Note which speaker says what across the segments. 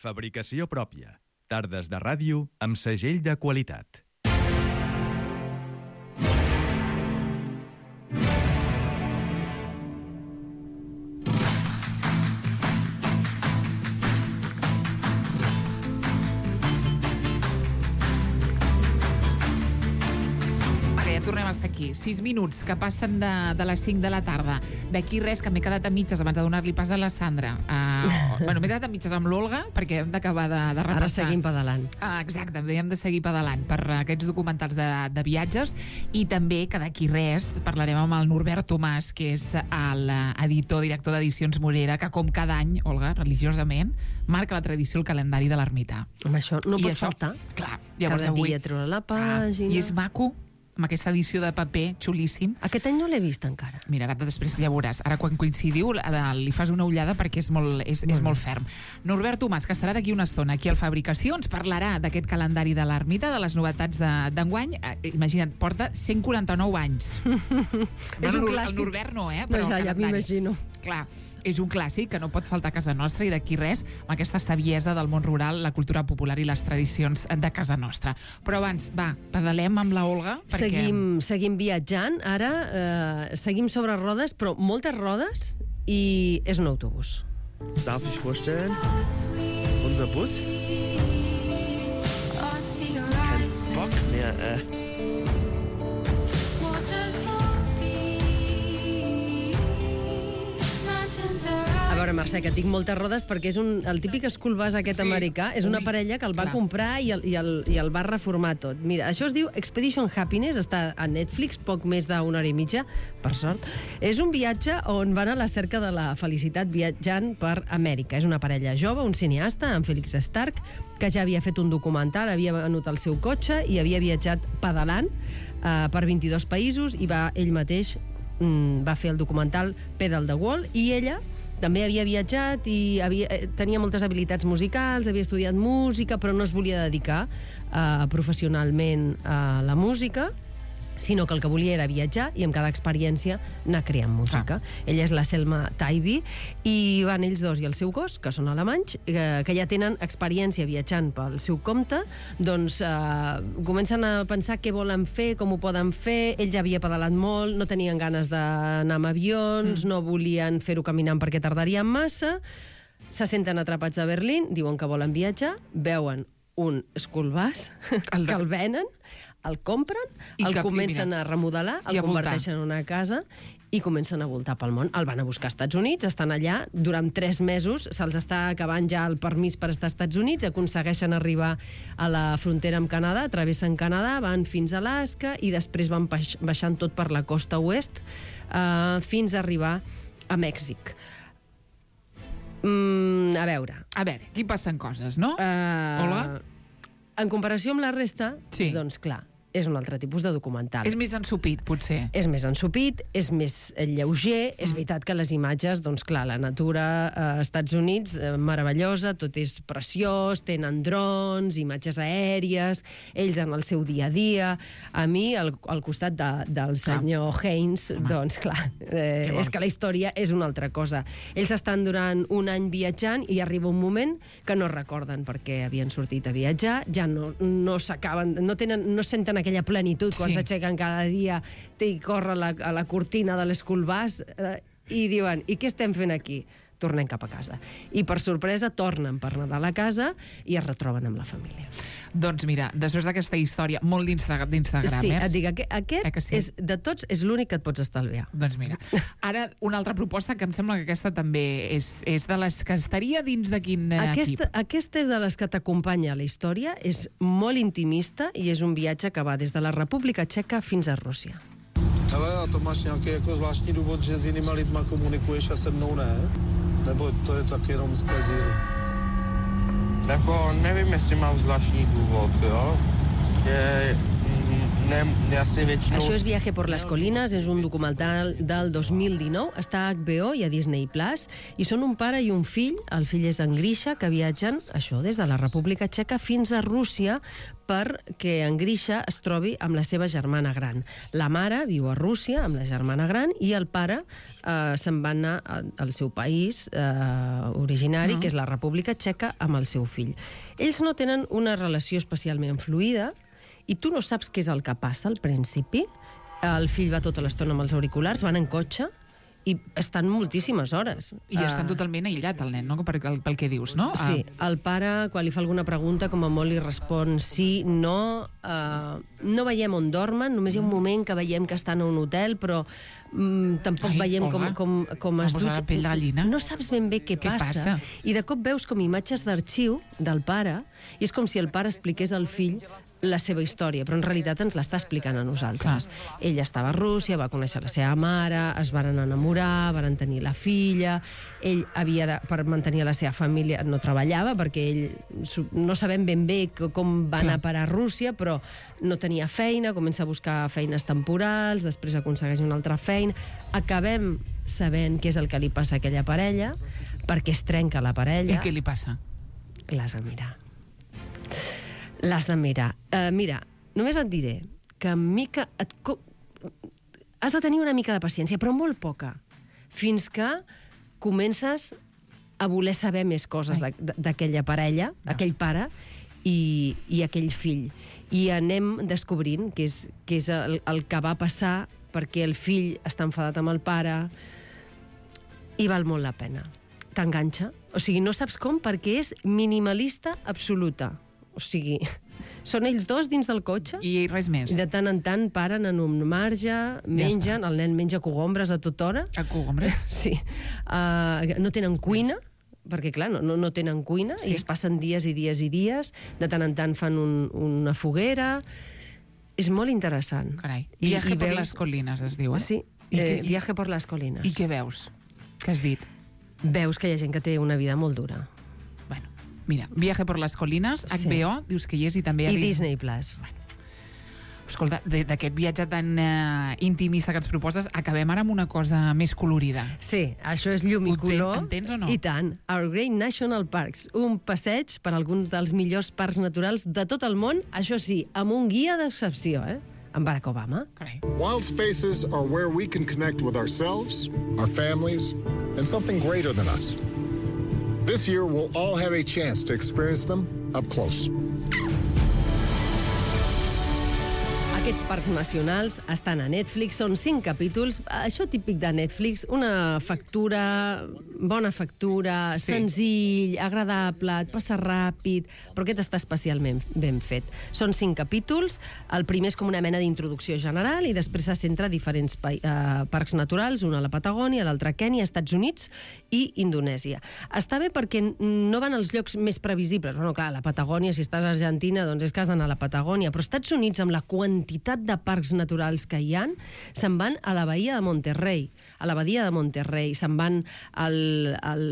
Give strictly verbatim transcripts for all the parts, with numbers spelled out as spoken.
Speaker 1: Fabricació pròpia. Tardes de ràdio amb segell de qualitat.
Speaker 2: Tornem a estar aquí. Sis minuts que passen de, de les cinc de la tarda. D'aquí res, que m'he quedat a mitges abans de donar-li pas a la Sandra. Uh, bueno, m'he quedat a mitges amb l'Olga perquè hem d'acabar de, de repassar.
Speaker 3: Ara seguim pedalant.
Speaker 2: Uh, exacte, hem de seguir pedalant per aquests documentals de, de viatges, i també que d'aquí res parlarem amb el Norbert Tomàs, que és l'editor, director d'Edicions Morera, que com cada any, Olga, religiosament, marca la tradició al calendari de l'ermità.
Speaker 3: Amb això no
Speaker 2: I
Speaker 3: pot
Speaker 2: això,
Speaker 3: faltar.
Speaker 2: Clar,
Speaker 3: cada
Speaker 2: avui,
Speaker 3: dia treure la pàgina.
Speaker 2: Ah, I és maco, amb aquesta edició de paper xulíssim.
Speaker 3: Aquest any no l'he vist encara.
Speaker 2: Mira, ara després ja veuràs. Ara quan coincidiu li fas una ullada perquè és molt, és, és molt ferm. Norbert Tomàs, que estarà d'aquí una estona aquí al Fabricació, ens parlarà d'aquest calendari de l'ermita, de les novetats d'enguany. Eh, imagina't, porta cent quaranta-nou anys.
Speaker 3: És un clàssic.
Speaker 2: El Norbert no, eh?
Speaker 3: Però no, ja, ja m'imagino.
Speaker 2: Clar, és un clàssic que no pot faltar a casa nostra, i d'aquí res, amb aquesta saviesa del món rural, la cultura popular i les tradicions de casa nostra. Però abans, va, pedalem amb la Olga. Perquè...
Speaker 3: Seguim, seguim viatjant. Ara eh, seguim sobre rodes, però moltes rodes, i és un autobús.
Speaker 4: Darf ich vorstellen? Unser Bus? Kein Bock mehr, äh.
Speaker 3: A veure, Mercè, que tinc moltes rodes perquè és un, el típic school bus aquest
Speaker 2: Sí.
Speaker 3: americà, és una
Speaker 2: Ui,
Speaker 3: parella que el va
Speaker 2: clar.
Speaker 3: comprar i el, i, el, i el va reformar tot. Mira, això es diu Expedition Happiness, està a Netflix, poc més d'una hora i mitja, per sort. És un viatge on van a la cerca de la felicitat viatjant per Amèrica. És una parella jove, un cineasta, en Felix Stark, que ja havia fet un documental, havia venut el seu cotxe i havia viatjat pedalant eh, per vint-i-dos països, i va ell mateix mm, va fer el documental Pedal the Wall, i ella també havia viatjat i havia, tenia moltes habilitats musicals, havia estudiat música, però no es volia dedicar uh, professionalment a la música, sinó que el que volia era viatjar i amb cada experiència anar creant música. Ah. Ella és la Selma Taibi, i van ells dos i el seu gos, que són alemanys, eh, que ja tenen experiència viatjant pel seu compte, doncs eh, comencen a pensar què volen fer, com ho poden fer. Ell ja havia pedalat molt, no tenien ganes d'anar amb avions, mm. no volien fer-ho caminant perquè tardarien massa, se senten atrapats a Berlín, diuen que volen viatjar, veuen un school bus el de... que el venen, el compren, I el comencen mira, a remodelar, el converteixen en una casa i comencen a voltar pel món. El van a buscar als Estats Units, estan allà durant tres mesos, se'ls està acabant ja el permís per estar als Estats Units, aconsegueixen arribar a la frontera amb Canadà, travessen Canadà, van fins a Alaska i després van baixant tot per la costa oest eh, fins a arribar a Mèxic. Mm, a veure...
Speaker 2: A veure, aquí passen coses, no?
Speaker 3: Uh,
Speaker 2: Olga?
Speaker 3: En comparació amb la resta,
Speaker 2: sí.
Speaker 3: doncs clar, és un altre tipus de documental.
Speaker 2: És més ensupit, potser.
Speaker 3: És més ensupit, és més lleuger. Mm. És veritat que les imatges, doncs clar, la natura als eh, Estats Units, eh, meravellosa, tot és preciós, tenen drons, imatges aèries, ells en el seu dia a dia. A mi, al, al costat de, del senyor clar. Haynes, Home. doncs clar, eh, és que la història és una altra cosa. Ells estan durant un any viatjant i arriba un moment que no recorden perquè havien sortit a viatjar, ja no, no s'acaben, no tenen, no senten aquella plenitud quan sí. s'aixequen cada dia i corre la, a la cortina de l'escool bus eh, i diuen, i què estem fent aquí? Tornem cap a casa. I per sorpresa tornen per Nadal a casa i es retroben amb la família.
Speaker 2: Doncs mira, després d'aquesta història molt d'Instagram,
Speaker 3: sí,
Speaker 2: eh?
Speaker 3: et dic, aquest
Speaker 2: eh que sí?
Speaker 3: és, de tots és l'únic que et pots estalviar.
Speaker 2: Doncs mira, ara una altra proposta que em sembla que aquesta també és, és de les que estaria dins de quin
Speaker 3: aquesta,
Speaker 2: equip?
Speaker 3: Aquesta és de les que t'acompanya a la història, és molt intimista i és un viatge que va des de la República Txeca fins a Rússia.
Speaker 5: Hele, a to máš nějaký jako zvláštní důvod, že s jinýma lidma komunikuješ a se mnou ne? Nebo to je tak jenom z plezíru?
Speaker 4: Jako nevím, jestli mám zvláštní důvod, jo? Je, ne, ne asi většinou...
Speaker 3: Això és Viaje por las Colinas, és un documental del dos mil dinou, està a H B O i a Disney Plus, i són un pare i un fill, el fill és en Grisha, que viatgen, això, des de la República Txeca fins a Rússia perquè en Grisha es trobi amb la seva germana gran. La mare viu a Rússia amb la germana gran i el pare eh, se'n va anar al seu país eh, originari, mm. que és la República Txeca, amb el seu fill. Ells no tenen una relació especialment fluida i tu no saps què és el que passa al principi. El fill va tota l'estona amb els auriculars, van en cotxe i estan moltíssimes hores.
Speaker 2: I estan totalment aïllat, el nen, no? Per, pel que dius, no?
Speaker 3: Sí, el pare, quan li fa alguna pregunta, com a molt li respon sí, no... Uh, no veiem on dormen, només hi ha un moment que veiem que estan a un hotel, però mm, tampoc
Speaker 2: Ai,
Speaker 3: veiem com,
Speaker 2: Olga,
Speaker 3: com, com es
Speaker 2: em posa la
Speaker 3: dutxa.
Speaker 2: pell de gallina.
Speaker 3: No saps ben bé què,
Speaker 2: Què
Speaker 3: passa.
Speaker 2: passa?
Speaker 3: I de cop veus com imatges d'arxiu del pare, i és com si el pare expliqués al fill la seva història, però en realitat ens l'està explicant a nosaltres. Clar. Ell estava a Rússia, va conèixer la seva mare, es varen enamorar, varen tenir la filla, ell havia de, per mantenir la seva família, no treballava, perquè ell no sabem ben bé com va anar a parar a Rússia, però no tenia feina, comença a buscar feines temporals, després aconsegueix una altra feina. Acabem sabent què és el que li passa a aquella parella, perquè es trenca la parella.
Speaker 2: I què li passa?
Speaker 3: L'has de mirar. L'has de mirar. Uh, mira, només et diré que mica... Et co... has de tenir una mica de paciència, però molt poca, fins que comences a voler saber més coses d'aquella parella, no. aquell pare i, i aquell fill. I anem descobrint què és, què és el, el que va passar, perquè el fill està enfadat amb el pare, i val molt la pena. T'enganxa. O sigui, no saps com, perquè és minimalista absoluta. O sigui, són ells dos dins del cotxe.
Speaker 2: I res més.
Speaker 3: I de tant en tant paren en un marge, mengen, ja el nen menja cogombres a tota hora.
Speaker 2: A cogombres?
Speaker 3: Sí. Uh, no tenen cuina, perquè, clar, no, no tenen cuina, sí. i es passen dies i dies i dies. De tant en tant fan un, una foguera. És molt interessant.
Speaker 2: Carai. Viaje
Speaker 3: I, i
Speaker 2: por
Speaker 3: veus...
Speaker 2: las colinas, es diu, eh?
Speaker 3: Sí,
Speaker 2: I
Speaker 3: eh,
Speaker 2: que,
Speaker 3: Viaje por las Colinas.
Speaker 2: I què veus? Què has dit?
Speaker 3: Veus que hi ha gent que té una vida molt dura.
Speaker 2: Bueno, mira, Viaje por las Colinas, H B O, sí. Dius que hi és i també...
Speaker 3: I
Speaker 2: a
Speaker 3: Disney Plus.
Speaker 2: Bueno. Escolta, d'aquest viatge tan uh, intimista que ens proposes, acabem ara amb una cosa més colorida.
Speaker 3: Sí, això és llum i color.
Speaker 2: Entens o no?
Speaker 3: I tant. Our Great National Parks, un passeig per alguns dels millors parcs naturals de tot el món, això sí, amb un guia d'excepció, eh? Amb Barack Obama.
Speaker 2: Carai.
Speaker 6: Wild spaces are where we can connect with ourselves, our families, and something greater than us. This year, we'll all have a chance to experience them up close.
Speaker 3: Aquests parcs nacionals estan a Netflix, són cinc capítols, això típic de Netflix, una factura, bona factura, sí. senzill, agradable, et passa ràpid, però aquest està especialment ben fet. Són cinc capítols, el primer és com una mena d'introducció general i després se centra a diferents pa uh, parcs naturals, un a la Patagònia, l'altre a Kènia, Estats Units i Indonèsia. Està bé perquè no van als llocs més previsibles. Bueno, clar, la Patagònia, si estàs a Argentina, doncs és que has d'anar a la Patagònia, però Estats Units, amb la quantitat de parcs naturals que hi ha, se'n van a la Bahia de Monterrey, a la Badia de Monterrey, se'n van al, al,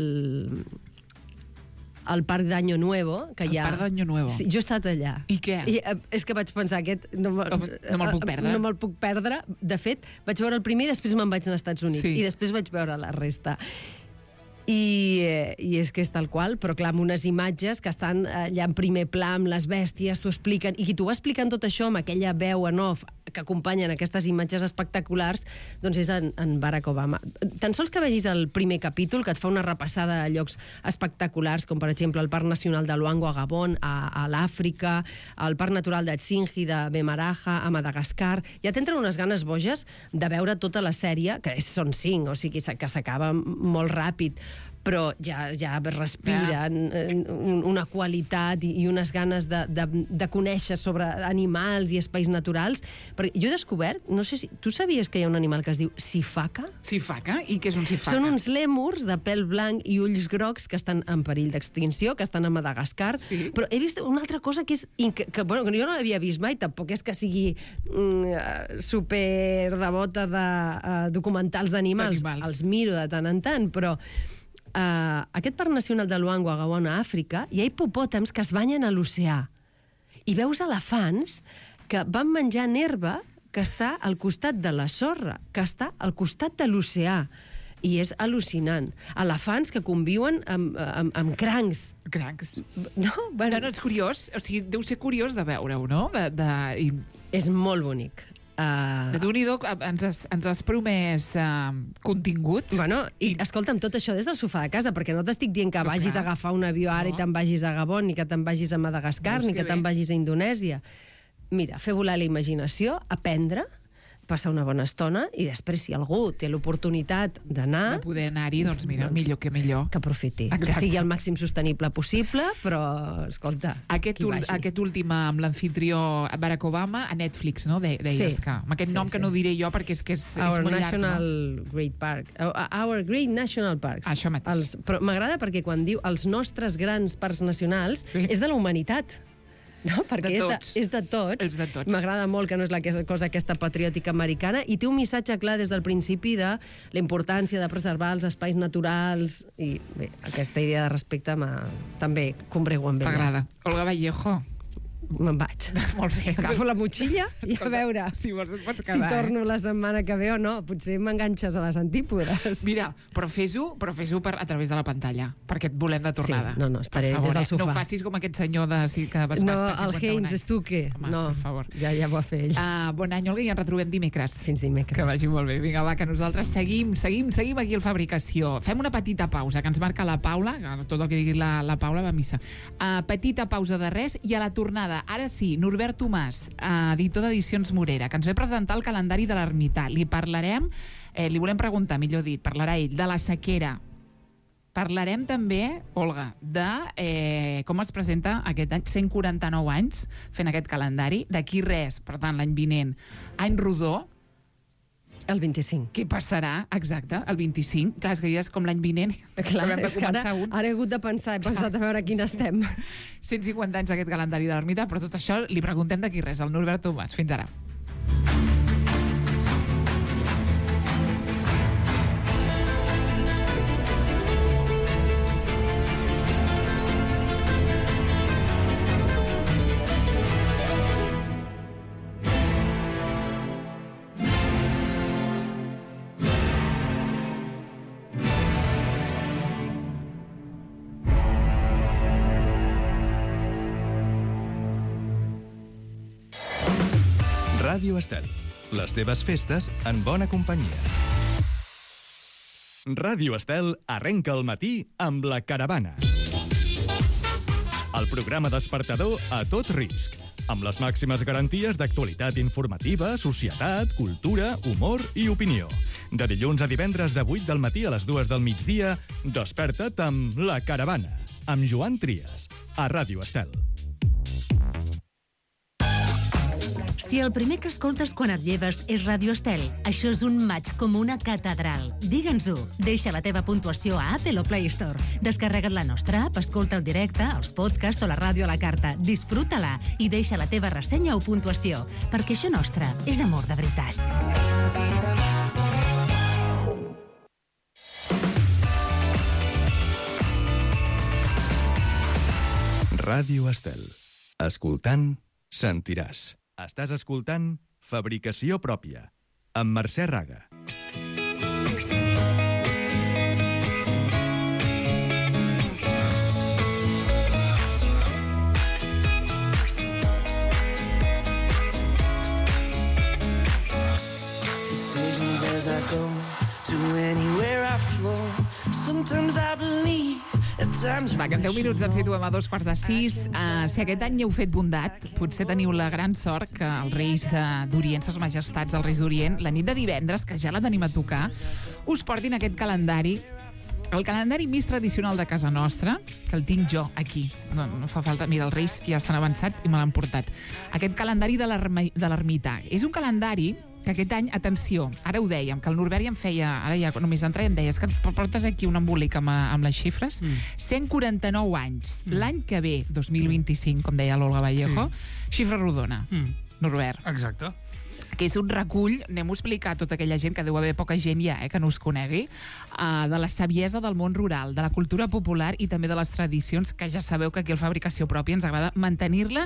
Speaker 3: al Parc d'Año Nuevo, que
Speaker 2: el
Speaker 3: hi ha...
Speaker 2: Parc d'Año Nuevo.
Speaker 3: Sí, jo he estat allà.
Speaker 2: I què?
Speaker 3: I, eh, és que vaig pensar, aquest no,
Speaker 2: no, no me'l puc perdre.
Speaker 3: No me'l puc perdre. De fet, vaig veure el primer i després me'n vaig anar als Estats Units.
Speaker 2: Sí.
Speaker 3: I després vaig veure la resta. I, eh, i és que és tal qual, però clar, amb unes imatges que estan allà en primer pla, amb les bèsties, t'ho expliquen, i qui t'ho va explicant tot això amb aquella veu en off que acompanyen aquestes imatges espectaculars, doncs és en, en Barack Obama. Tan sols que vegis el primer capítol, que et fa una repassada a llocs espectaculars, com per exemple el Parc Nacional de Luangwa a Gabon, a, a l'Àfrica, el Parc Natural de Tsingy de Bemaraha, a Madagascar, ja t'entren unes ganes boges de veure tota la sèrie, que és, són cinc, o sigui que s'acaba molt ràpid, però ja, ja respiren ja. una qualitat i unes ganes de, de, de conèixer sobre animals i espais naturals. Perquè jo he descobert, no sé si... Tu sabies que hi ha un animal que es diu sifaca?
Speaker 2: Sifaca? I què és un sifaca?
Speaker 3: Són uns lèmurs de pèl blanc i ulls grocs que estan en perill d'extinció, que estan a Madagascar. Sí. Però he vist una altra cosa que és... Que, que, bueno, que jo no l'havia vist mai, tampoc és que sigui mm, super devota de uh, documentals d'animals. Els miro de tant en tant, però... Uh, aquest Parc Nacional de Luangwa a Gabon, a Àfrica, hi ha hipopòtams que es banyen a l'oceà. I veus elefants que van menjar herba que està al costat de la sorra, que està al costat de l'oceà. I és al·lucinant. Elefants que conviuen amb, amb, amb crancs.
Speaker 2: Crancs.
Speaker 3: No? Bueno,
Speaker 2: No, no, és curiós. O sigui, deu ser curiós de veure-ho, no? De, de, i,
Speaker 3: és molt bonic. Uh,
Speaker 2: de Déu-n'hi-do, ens has, ens has promès uh, contingut.
Speaker 3: Bueno, i escolta'm, tot això des del sofà de casa, perquè no t'estic dient que
Speaker 2: No,
Speaker 3: vagis
Speaker 2: clar.
Speaker 3: a agafar un avió ara
Speaker 2: No.
Speaker 3: i te'n vagis a Gabon, ni que te'n vagis a Madagascar,
Speaker 2: Veus
Speaker 3: ni
Speaker 2: que
Speaker 3: que te'n
Speaker 2: bé.
Speaker 3: vagis a Indonèsia. Mira, fer volar la imaginació, aprendre, passar una bona estona, i després, si algú té l'oportunitat d'anar,
Speaker 2: De poder anar-hi, doncs mira,
Speaker 3: Doncs,
Speaker 2: millor que millor.
Speaker 3: que aprofiti.
Speaker 2: Exacte.
Speaker 3: Que sigui el màxim sostenible possible, però, escolta,
Speaker 2: Aquest,
Speaker 3: qui
Speaker 2: ul,
Speaker 3: vagi.
Speaker 2: aquest últim amb l'anfitrió Barack Obama a Netflix, no? De, deies
Speaker 3: Sí.
Speaker 2: que... Amb aquest
Speaker 3: Sí,
Speaker 2: nom que
Speaker 3: sí.
Speaker 2: no diré jo perquè és que és, és
Speaker 3: Our
Speaker 2: molt
Speaker 3: National
Speaker 2: llarg, no?
Speaker 3: Great Park. Uh, Our Great National Parks.
Speaker 2: Això mateix.
Speaker 3: Els, però m'agrada perquè quan diu els nostres grans parcs nacionals,
Speaker 2: Sí.
Speaker 3: és de la humanitat. No? Perquè
Speaker 2: De
Speaker 3: és,
Speaker 2: tots.
Speaker 3: de, és de tots.
Speaker 2: És de tots.
Speaker 3: M'agrada molt que no és la que- cosa aquesta patriòtica americana, i té un missatge clar des del principi de la importància de preservar els espais naturals, i bé, aquesta idea de respecte m'ha- també combrego amb ella.
Speaker 2: T'agrada. Olga Vallejo.
Speaker 3: Me'n vaig.
Speaker 2: Molt bé.
Speaker 3: Agafo la motxilla i a
Speaker 2: Escolta,
Speaker 3: veure
Speaker 2: si vols et pots
Speaker 3: si
Speaker 2: quedar,
Speaker 3: torno
Speaker 2: eh?
Speaker 3: la setmana que ve o no. Potser m'enganxes a les antípodes.
Speaker 2: Mira, però fes-ho però fes-ho per, a través de la pantalla, perquè et volem de tornada.
Speaker 3: Sí, no, no, estaré
Speaker 2: Per favor,
Speaker 3: des del
Speaker 2: eh?
Speaker 3: sofà.
Speaker 2: No ho facis com aquest senyor de, sí, que vas
Speaker 3: No,
Speaker 2: estar
Speaker 3: el
Speaker 2: cinquanta-un
Speaker 3: Heinz
Speaker 2: anys.
Speaker 3: Stucke.
Speaker 2: Home,
Speaker 3: No,
Speaker 2: per favor.
Speaker 3: ja, ja ho ha fet ell.
Speaker 2: Uh, bon any, Olga, i ens retrobem dimecres.
Speaker 3: Fins dimecres.
Speaker 2: Que vagi molt bé. Vinga, va, que nosaltres seguim, seguim, seguim aquí al Fabricació. Fem una petita pausa, que ens marca la Paula, que tot el que digui la, la Paula va a missa. Uh, petita pausa de res, i a la tornada, ara sí, Norbert Tomàs, uh, editor d'Edicions Morera, que ens ve presentar el calendari de l'Ermità. Li parlarem, eh, li volem preguntar, millor dit, parlarà ell, de la sequera. Parlarem també, Olga, de eh, com es presenta aquest any, cent quaranta-nou anys fent aquest calendari, d'aquí res, per tant, l'any vinent, any rodó.
Speaker 3: El vint-i-cinc.
Speaker 2: Què passarà, exacte, el vint-i-cinc? Clar, és que ja és com l'any vinent.
Speaker 3: Clar,
Speaker 2: Haurem de
Speaker 3: és que ara,
Speaker 2: començar un.
Speaker 3: ara he hagut de pensar, he pensat a veure quin estem.
Speaker 2: cent cinquanta anys d'aquest calendari de l'Ermita, però tot això li preguntem d'aquí res, al Norbert Tomàs. Fins ara.
Speaker 1: Ràdio Estel. Les teves festes en bona companyia. Ràdio Estel arrenca el matí amb La Caravana. El programa despertador a tot risc, amb les màximes garanties d'actualitat informativa, societat, cultura, humor i opinió. De dilluns a divendres de vuit del matí a les dues del migdia, desperta't amb La Caravana, amb Joan Trias, a Ràdio Estel.
Speaker 7: Si el primer que escoltes quan et lleves és Ràdio Estel, això és un maig com una catedral. Digue'ns-ho. Deixa la teva puntuació a Apple o Play Store. Descarrega't la nostra app, escolta el directe, els podcasts o la ràdio a la carta. Disfruta-la i deixa la teva ressenya o puntuació, perquè això nostre és amor de veritat.
Speaker 1: Ràdio Estel. Escoltant, sentiràs. Estàs escoltant Fabricació Pròpia, amb Mercè Raga.
Speaker 8: Decisions as I go to anywhere I flow. Sometimes I believe, at times
Speaker 2: Va, que en deu minuts ens situem a dos quarts de sis. Uh, si aquest any heu fet bondat, potser teniu la gran sort que els reis uh, d'Orient, ses majestats dels reis d'Orient, la nit de divendres, que ja la tenim a tocar, us portin aquest calendari, el calendari més tradicional de casa nostra, que el tinc jo aquí. No, no fa falta. Mira, els reis ja s'han avançat i me l'han portat. Aquest calendari de l'ermità. És un calendari que aquest any, atenció, ara ho dèiem, que el Norbert ja em feia, ara ja només entra i em deies que portes aquí un embolic amb, amb les xifres, mm. cent quaranta-nou anys. Mm. L'any que ve, dos mil vint-i-cinc, com deia l'Olga Vallejo, sí. Xifra rodona, mm. Norbert.
Speaker 9: Exacte.
Speaker 2: Que és un recull, anem a explicar a tota aquella gent, que deu haver poca gent ja, eh, que no us conegui, uh, de la saviesa del món rural, de la cultura popular i també de les tradicions, que ja sabeu que aquí al Fabricació Pròpia ens agrada mantenir-les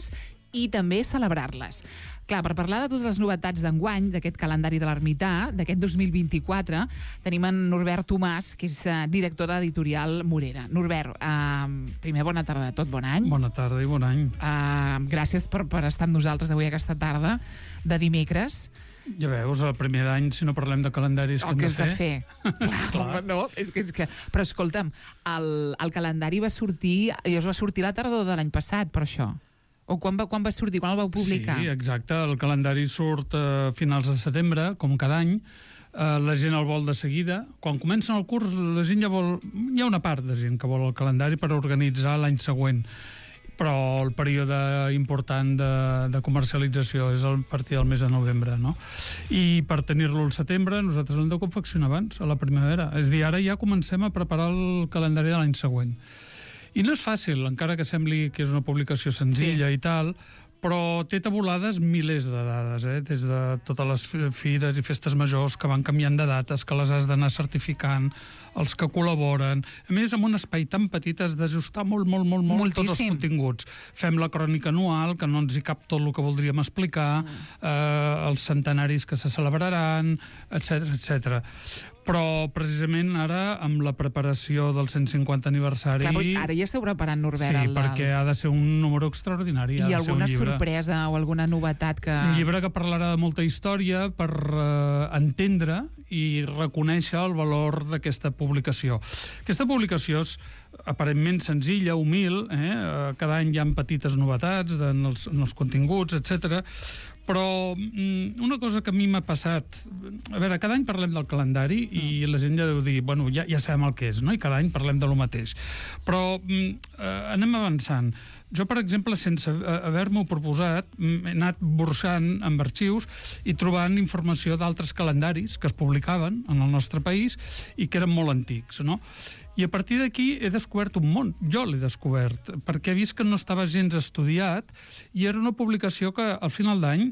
Speaker 2: i també celebrar-les. Clar, per parlar de totes les novetats d'enguany, d'aquest calendari de l'Ermità, d'aquest dos mil vint-i-quatre, tenim en Norbert Tomàs, que és uh, director d'Editorial Morera. Norbert, uh, primer, bona tarda de tot, bon any.
Speaker 9: Bona tarda i bon any.
Speaker 2: Uh, gràcies per, per estar amb nosaltres avui aquesta tarda de dimecres.
Speaker 9: Ja veus, el primer any, si no parlem de calendaris,
Speaker 2: el
Speaker 9: que
Speaker 2: hem de fer. De fer. Clar, Clar. No, és que, és que... Però escolta'm, el, el calendari va sortir, i es va sortir la tardor de l'any passat, per això. O quan va, quan va sortir? Quan el vau publicar?
Speaker 9: Sí, exacte. El calendari surt a finals de setembre, com cada any. Uh, la gent el vol de seguida. Quan comencen el curs, la gent ja vol... Hi ha una part de gent que vol el calendari per organitzar l'any següent. Però el període important de, de comercialització és a partir del mes de novembre, no? I per tenir-lo al setembre, nosaltres l'hem de confeccionar abans, a la primavera. És a dir, ara ja comencem a preparar el calendari de l'any següent. I no és fàcil, encara que sembli que és una publicació senzilla sí. i tal, però té tabulades milers de dades, eh? Des de totes les fires i festes majors que van canviant de dates, que les has d'anar certificant, els que col·laboren. A més, amb un espai tan petit has d'ajustar molt, molt, molt, molt Moltíssim. tots els continguts. Fem la crònica anual, que no ens hi cap tot el que voldríem explicar, mm. eh, els centenaris que se celebraran, etcètera, etcètera. Però, precisament, ara, amb la preparació del cent cinquanta aniversari...
Speaker 2: Clar, ara ja esteu preparant, Norbert.
Speaker 9: Sí,
Speaker 2: el,
Speaker 9: perquè ha de ser un número extraordinari.
Speaker 2: I alguna sorpresa o alguna novetat que...
Speaker 9: Un llibre que parlarà de molta història per eh, entendre i reconèixer el valor d'aquesta publicació. Aquesta publicació és aparentment senzilla, humil, eh? Cada any hi ha petites novetats en els, en els continguts, etcètera. Però una cosa que a mi m'ha passat... A veure, cada any parlem del calendari i la gent ja deu dir, bueno, ja, ja sabem el que és, no? I cada any parlem de lo mateix. Però eh, anem avançant. Jo, per exemple, sense haver-m'ho proposat, he anat burxant amb arxius i trobant informació d'altres calendaris que es publicaven en el nostre país i que eren molt antics, no? I a partir d'aquí he descobert un món. Jo l'he descobert, perquè he vist que no estava gens estudiat i era una publicació que al final d'any,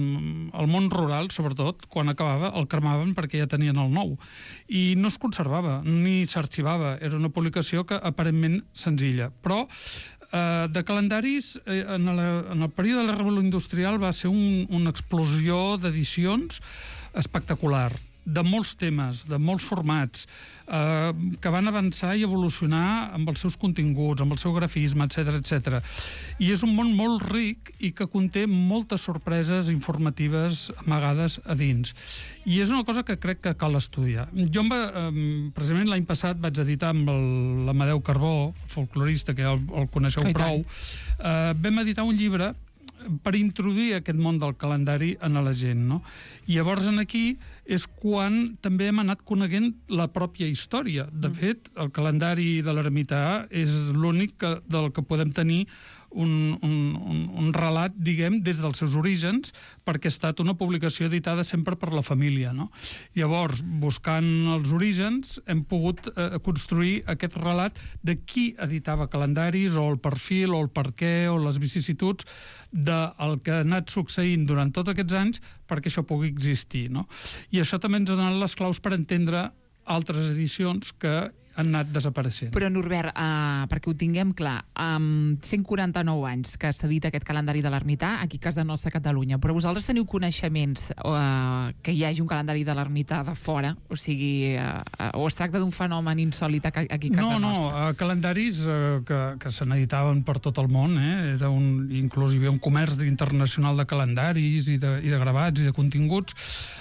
Speaker 9: el món rural, sobretot, quan acabava, el cremaven perquè ja tenien el nou. I no es conservava, ni s'arxivava. Era una publicació que aparentment senzilla. Però eh, de calendaris, eh, en, la, en el període de la Revolució Industrial va ser un, una explosió d'edicions espectacular, de molts temes, de molts formats, eh, que van avançar i evolucionar amb els seus continguts, amb el seu grafisme, etcètera, etcètera. I és un món molt ric i que conté moltes sorpreses informatives amagades a dins. I és una cosa que crec que cal estudiar. Jo, eh, precisament l'any passat, vaig editar amb l'Amadeu Carbó, folclorista, que ja el, el coneixeu prou, eh, vam editar un llibre per introduir aquest món del calendari en la gent, no? I llavors en aquí és quan també hem anat coneguent la pròpia història. De fet, el calendari de l'Ermità és l'únic que, del que podem tenir un, un, un, un relat, diguem, des dels seus orígens, perquè ha estat una publicació editada sempre per la família, no? Llavors, buscant els orígens, hem pogut eh, construir aquest relat de qui editava calendaris, o el perfil, o el per què, o les vicissituds del que ha anat succeint durant tots aquests anys perquè això pugui existir, no? I això també ens ha donat les claus per entendre altres edicions que han anat desapareixent.
Speaker 2: Però, Norbert, uh, perquè ho tinguem clar, amb cent quaranta-nou anys que s'edita aquest calendari de l'Ermità, aquí a casa nostra a Catalunya, però vosaltres teniu coneixements uh, que hi hagi un calendari de l'Ermità de fora? O sigui, uh, uh, o es tracta d'un fenomen insòlit aquí a casa
Speaker 9: no,
Speaker 2: nostra?
Speaker 9: No, no, calendaris uh, que, que se n'editaven per tot el món, eh? Era un, inclús hi havia un comerç internacional de calendaris i de, i de gravats i de continguts.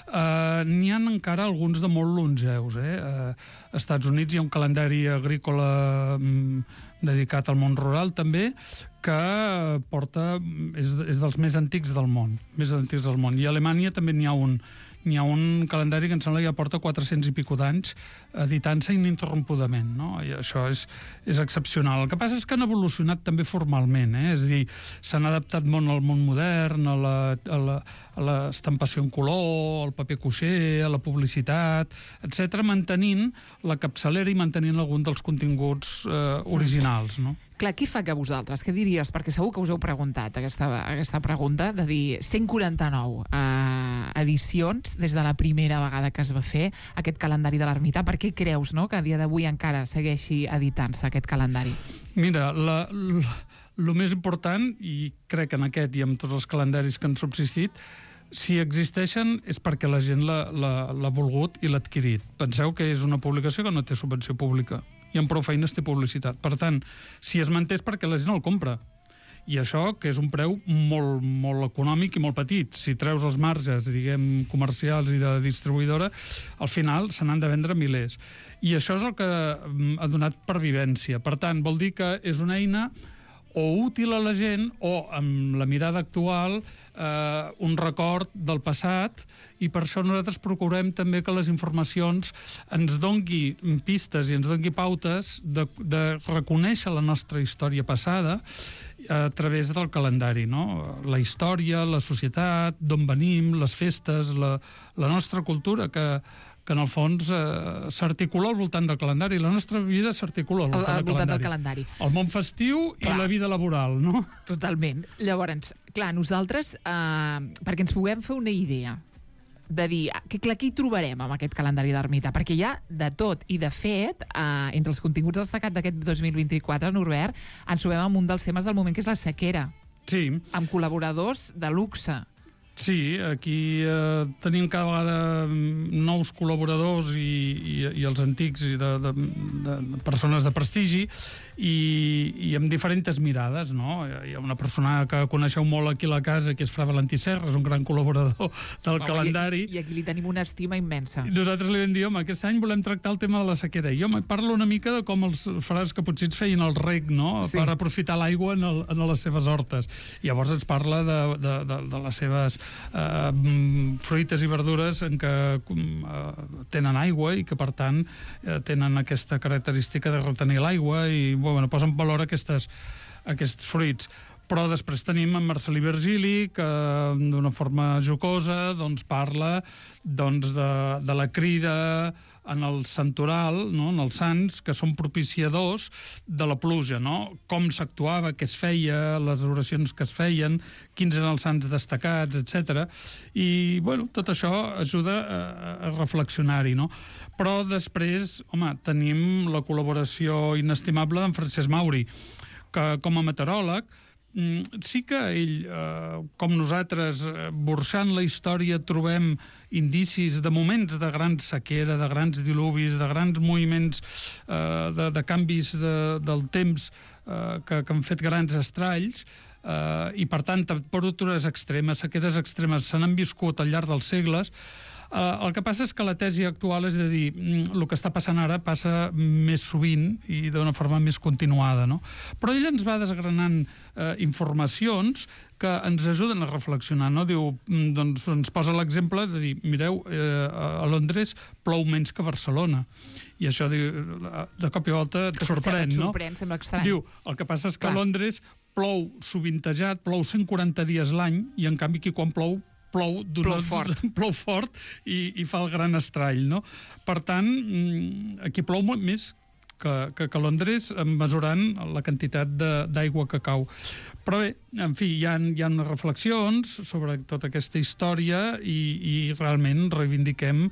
Speaker 9: Uh, N'hi ha encara alguns de molt longeus, eh? Uh, als Estats Units hi ha un calendari agrícola mm, dedicat al món rural també, que porta, és, és dels més antics del món, més antics del món. I a Alemanya també n'hi ha un, n'hi ha un calendari que em sembla que ja porta quatre-cents i pico d'anys editant-se ininterrompudament, no? I això és, és excepcional. El que passa és que han evolucionat també formalment, eh? És a dir, s'han adaptat molt al món modern, a la, a la, a l'estampació en color, al paper cuixer, a la publicitat, etcètera, mantenint la capçalera i mantenint algun dels continguts eh, originals, no?
Speaker 2: Clar, què fa que vosaltres? Què diries? Perquè segur que us heu preguntat aquesta, aquesta pregunta, de dir cent quaranta-nou eh, edicions des de la primera vegada que es va fer aquest calendari de l'Ermità. Per què creus, no?, que a dia d'avui encara segueixi editant-se aquest calendari?
Speaker 9: Mira, la, la, el més important, i crec que en aquest i en tots els calendaris que han subsistit, si existeixen és perquè la gent l'ha volgut i l'ha adquirit. Penseu que és una publicació que no té subvenció pública i amb prou feines té publicitat. Per tant, si es manté és perquè la gent el compra. I això, que és un preu molt, molt econòmic i molt petit. Si treus els marges, diguem, comercials i de distribuïdora, al final se n'han de vendre milers. I això és el que ha donat pervivència. Per tant, vol dir que és una eina o útil a la gent o, amb la mirada actual, eh, un record del passat, i per això nosaltres procurem també que les informacions ens dongui pistes i ens dongui pautes de, de reconèixer la nostra història passada a través del calendari, no? La història, la societat, d'on venim, les festes, la, la nostra cultura, que, que en el fons eh, s'articula al voltant del calendari. La nostra vida s'articula al voltant,
Speaker 2: al, al
Speaker 9: del,
Speaker 2: voltant
Speaker 9: calendari.
Speaker 2: del calendari.
Speaker 9: El món festiu clar. I la vida laboral, no?
Speaker 2: Totalment. Llavors, clar, nosaltres, eh, perquè ens puguem fer una idea de dir, que clar, què hi trobarem amb aquest calendari d'ermita? Perquè hi ha de tot, i de fet, eh, entre els continguts destacats d'aquest dos mil vint-i-quatre, Norbert, ens trobem amb un dels temes del moment, que és la sequera.
Speaker 9: Sí.
Speaker 2: Amb col·laboradors de luxe.
Speaker 9: Sí, aquí eh, tenim cada vegada nous col·laboradors i, i, i els antics i de, de, de persones de prestigi i, i amb diferents mirades, no? Hi ha una persona que coneixeu molt aquí a la casa, que és Fra Valentí Serra, és un gran col·laborador del home, calendari.
Speaker 2: I, I aquí li tenim una estima immensa.
Speaker 9: I nosaltres li vam dir, home, aquest any volem tractar el tema de la sequera. I home, parla una mica de com els frares que potser ens feien el reg, no? Sí. Per aprofitar l'aigua en, el, en les seves hortes. I llavors ens parla de, de, de, de les seves Uh, fruites i verdures en què uh, tenen aigua i que per tant uh, tenen aquesta característica de retenir l'aigua i bueno, posen en valor aquestes, aquests fruits. Però després tenim en Marcel·lí Virgili, que d'una forma jocosa doncs, parla doncs, de, de la crida en el santoral, no? En els sants, que són propiciadors de la pluja, no? Com s'actuava, què es feia, les oracions que es feien, quins eren els sants destacats, etcètera. I, bueno, tot això ajuda a, a reflexionar-hi, no? Però després, home, tenim la col·laboració inestimable d'en Francesc Mauri, que com a meteoròleg sí que ell, eh, com nosaltres, burxant la història, trobem indicis de moments de gran sequera, de grans dilubis, de grans moviments, eh, de, de canvis de, del temps eh, que, que han fet grans estralls, eh, i per tant temperatures extremes, sequeres extremes s'han viscut al llarg dels segles. Uh, el que passa és que la tesi actual és de dir el que està passant ara passa més sovint i d'una forma més continuada, no? Però ell ens va desgranant uh, informacions que ens ajuden a reflexionar, no? Diu, doncs ens posa l'exemple de dir, mireu, eh, a Londres plou menys que a Barcelona. I això, diu, de cop i volta et sorprèn, no?
Speaker 2: Sorprèn, sembla estrany.
Speaker 9: Diu, el que passa és que a Londres plou sovintejat, plou cent quaranta dies l'any, i en canvi aquí quan plou plou,
Speaker 2: plou fort,
Speaker 9: plou fort i, i fa el gran estrall, no? Per tant, aquí plou molt més que, que, que Londres, mesurant la quantitat d'aigua que cau. Però bé, en fi, hi ha, hi ha unes reflexions sobre tota aquesta història i, i realment reivindiquem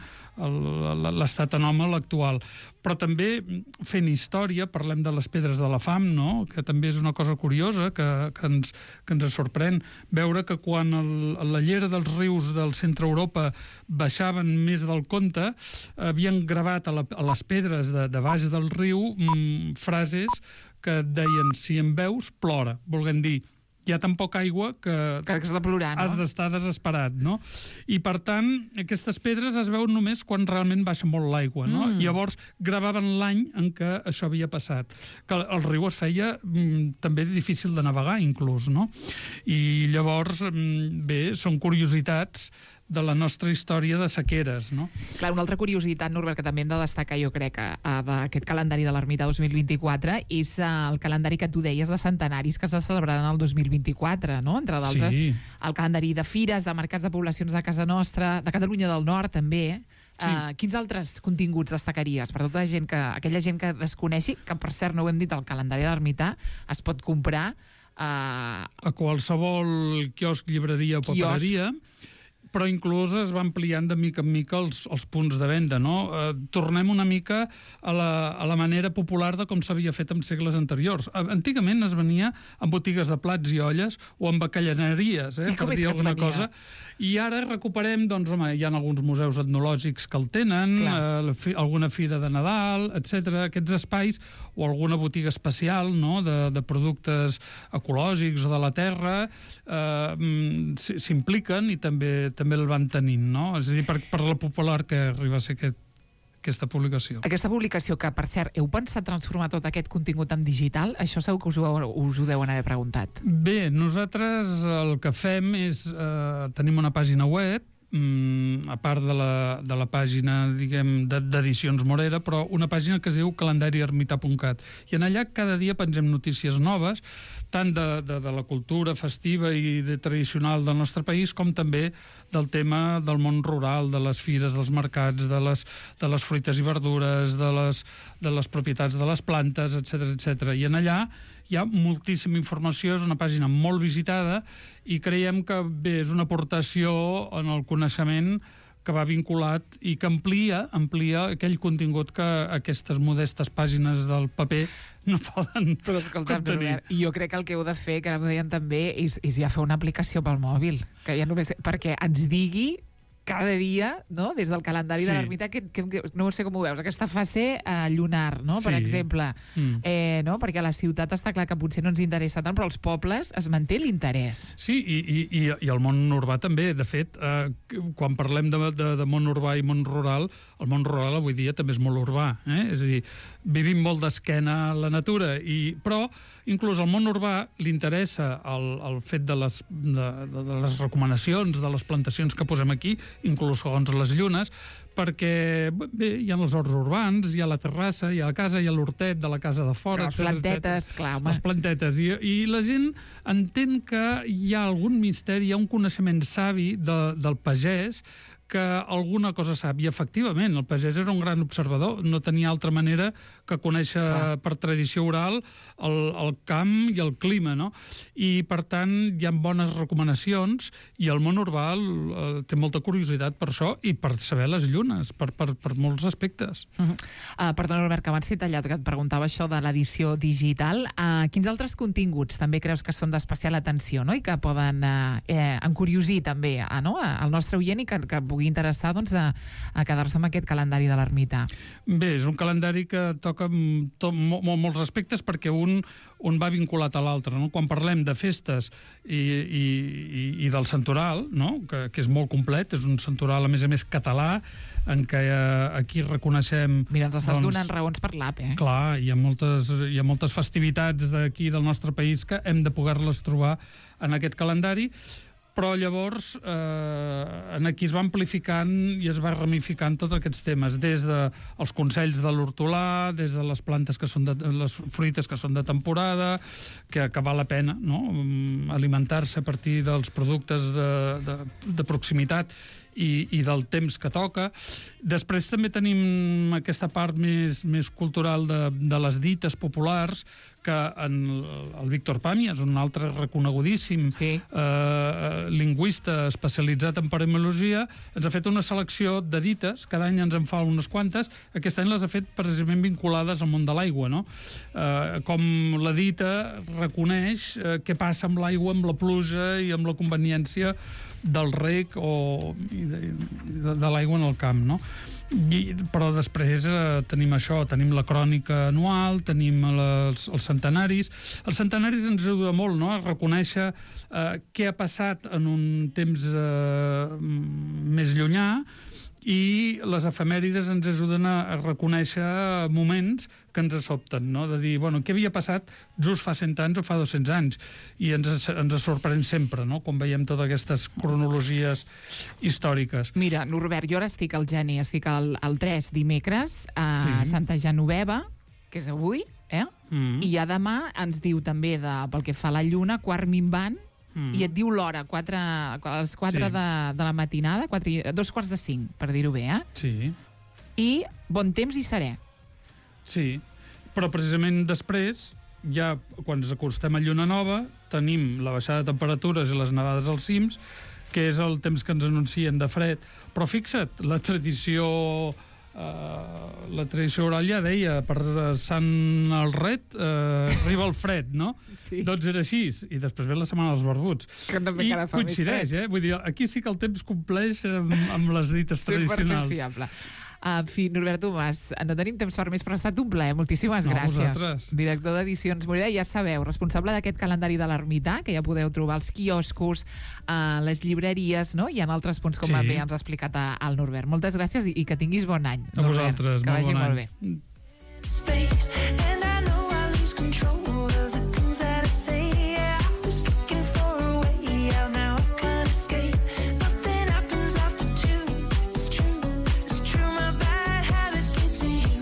Speaker 9: l'estat anòmal actual. Però també, fent història, parlem de les pedres de la fam, no? Que també és una cosa curiosa que, que, ens, que ens sorprèn veure que quan el, la llera dels rius del centre Europa baixaven més del compte, havien gravat a, la, a les pedres de, de baix del riu mmm, frases que deien, si em veus, plora, volent dir, hi ha tan poca aigua que,
Speaker 2: que has de plorar, no?
Speaker 9: Has d'estar desesperat, no? I, per tant, aquestes pedres es veuen només quan realment baixa molt l'aigua, no? Mm. I llavors gravaven l'any en què això havia passat. Que el riu es feia mm, també difícil de navegar, inclús, no? I llavors, mm, bé, són curiositats de la nostra història de sequeres, no?
Speaker 2: Clar, una altra curiositat, Norbert, que també hem de destacar, jo crec, d'aquest calendari de l'Ermita dos mil vint-i-quatre, és el calendari que tu deies de centenaris que se celebraran el dos mil vint-i-quatre, no? Entre d'altres, sí. El calendari de fires, de mercats de poblacions de casa nostra, de Catalunya del Nord, també. Sí. Uh, quins altres continguts destacaries per tota la gent que, aquella gent que desconeixi, que per cert no ho hem dit, el calendari de l'Ermità es pot comprar uh,
Speaker 9: a qualsevol quiosc, llibreria o papereria. però inclús es va ampliant de mica en mica els, els punts de venda, no? Eh, tornem una mica a la, a la manera popular de com s'havia fet en segles anteriors. Antigament es venia en botigues de plats i olles o en bacallaneries, eh, per dir alguna cosa, i ara recuperem, doncs, home, hi ha alguns museus etnològics que el tenen, eh, fi, alguna fira de Nadal, etcètera. Aquests espais, o alguna botiga especial, no?, de, de productes ecològics o de la terra, eh, s'impliquen i també també el van tenint, no? És a dir, per, per la popular que arriba a ser aquest, aquesta publicació.
Speaker 2: Aquesta publicació, que, per cert, heu pensat transformar tot aquest contingut en digital? Això segur que us ho, us ho deuen haver preguntat.
Speaker 9: Bé, nosaltres el que fem és... Eh, tenim una pàgina web, a part de la, de la pàgina, diguem, d'Edicions Morera, però una pàgina que es diu calendari ermità punt cat. I en allà cada dia pengem notícies noves, tant de, de, de la cultura festiva i de tradicional del nostre país, com també del tema del món rural, de les fires, dels mercats, de les, de les fruites i verdures, de les, de les propietats de les plantes, etcètera, etcètera. I en allà hi ha moltíssima informació, és una pàgina molt visitada i creiem que bé, és una aportació en el coneixement que va vinculat i que amplia, amplia aquell contingut que aquestes modestes pàgines del paper no poden
Speaker 2: Però escolta'm, Robert, jo crec que el que heu de fer, que ara m'ho deien també, és, és ja fer una aplicació pel mòbil, que ja només, perquè ens digui cada dia, no?, des del calendari sí. de l'ermità, que, que, que no sé com ho veus, aquesta fase eh, lunar, no?, sí. per exemple, mm. eh, no?, perquè a la ciutat està clar que potser no ens interessa tant, però als pobles es manté l'interès.
Speaker 9: Sí, i, i, i, i el món urbà també. De fet, eh, quan parlem de, de, de món urbà i món rural, el món rural avui dia també és molt urbà, eh? És a dir, vivim molt d'esquena a la natura, i, però inclús al món urbà li interessa el, el fet de les, de, de les recomanacions, de les plantacions que posem aquí, inclús segons les llunes, perquè bé, hi ha els horts urbans, hi ha la terrassa, hi ha la casa, hi ha l'hortet de la casa de fora,
Speaker 2: les plantetes, clar, home.
Speaker 9: Les plantetes. I, I la gent entén que hi ha algun misteri, hi ha un coneixement savi de, del pagès, que alguna cosa sap. I efectivament, el pagès era un gran observador, no tenia altra manera que conèixer Clar. per tradició oral el, el camp i el clima, no? I, per tant, hi ha bones recomanacions i el món urbà eh, té molta curiositat per això i per saber les llunes, per, per, per molts aspectes.
Speaker 2: Uh -huh. uh, perdona, Robert, que abans t'he tallat, que et preguntava això de l'edició digital. Uh, quins altres continguts també creus que són d'especial atenció, no?, i que poden uh, eh, encuriosir també uh, no? al nostre oient i que, que pugui interessar, doncs, a, a quedar-se amb aquest calendari de l'ermità?
Speaker 9: Bé, és un calendari que toca tot, mo, molts aspectes, perquè un, un va vinculat a l'altre, no? Quan parlem de festes i, i, i, i del santoral, no?, que, que és molt complet, és un santoral, a més a més, català, en què eh, aquí reconeixem...
Speaker 2: Mira, ens estàs
Speaker 9: doncs,
Speaker 2: donant raons per l'A P, eh?
Speaker 9: Clar, hi ha moltes, hi ha moltes festivitats d'aquí, del nostre país, que hem de poder-les trobar en aquest calendari, però llavors eh, aquí es va amplificant i es va ramificant tots aquests temes, des dels consells de l'hortolà, des de les plantes que són de, les fruites que són de temporada, que, que val la pena, no?, alimentar-se a partir dels productes de, de, de proximitat i, i del temps que toca. Després també tenim aquesta part més, més cultural de, de les dites populars, que en el Víctor Pàmies, un altre reconegudíssim sí. eh, lingüista especialitzat en paremologia, ens ha fet una selecció de dites, cada any ens en fa unes quantes, aquest any les ha fet precisament vinculades al món de l'aigua, no? Eh, com la dita reconeix eh, què passa amb l'aigua, amb la pluja i amb la conveniència del reg o de, de, de l'aigua en el camp, no? I, però després eh, tenim això, tenim la crònica anual, tenim les, els centenaris. Els centenaris ens ajuda molt, no?, a reconèixer eh, què ha passat en un temps eh, més llunyà, i les efemèrides ens ajuden a, a reconèixer moments que ens sobten, no?, de dir, bueno, què havia passat just fa cent anys o fa dos-cents anys, i ens, ens sorprèn sempre, no?, quan veiem totes aquestes cronologies històriques.
Speaker 2: Mira, Norbert, jo ara estic al Geni, estic al, al tres dimecres a
Speaker 9: Sí.
Speaker 2: Santa Genoveva, que és avui, eh?
Speaker 9: Mm.
Speaker 2: I ja demà ens diu també, de, pel que fa a la lluna, quart minvant, Mm. i et diu l'hora, quatre, a les quatre
Speaker 9: Sí.
Speaker 2: de, de la matinada, quatre, dos quarts de cinc, per dir-ho bé, eh?
Speaker 9: Sí.
Speaker 2: I bon temps i serè.
Speaker 9: Sí, però precisament després, ja quan ens acostem a lluna nova, tenim la baixada de temperatures i les nevades als cims, que és el temps que ens anuncien de fred. Però fixa't, la tradició... Uh, la tradició oral ja deia per Sant Alret uh, arriba el fred, no?
Speaker 2: Sí.
Speaker 9: Doncs era així, i després ve la setmana dels barbuts.
Speaker 2: Que també
Speaker 9: I
Speaker 2: encara fa més
Speaker 9: coincideix,
Speaker 2: fred.
Speaker 9: eh? Vull dir, aquí sí que el temps compleix amb, amb les dites
Speaker 2: cent per cent
Speaker 9: tradicionals.
Speaker 2: fiable. En fi, Norbert Tomàs, no tenim temps per més, però ha estat un plaer. Moltíssimes
Speaker 9: No,
Speaker 2: gràcies.
Speaker 9: vosaltres.
Speaker 2: Director d'Edicions Morera, ja sabeu, responsable d'aquest calendari de l'Ermità, que ja podeu trobar als quioscos, a les llibreries, no? I en altres punts, com
Speaker 9: Sí.
Speaker 2: bé ens ha explicat el Norbert. Moltes gràcies i, i que tinguis bon any,
Speaker 9: A
Speaker 2: Norbert.
Speaker 9: vosaltres,
Speaker 2: que
Speaker 9: molt
Speaker 2: vagi
Speaker 9: bon
Speaker 2: molt
Speaker 9: any.
Speaker 2: bé.
Speaker 8: Space, and I know I lose control of the things that I say. Yeah, I was looking for a way out, now I can't escape. Nothing happens after two. It's true, it's true. My bad habits lead to you.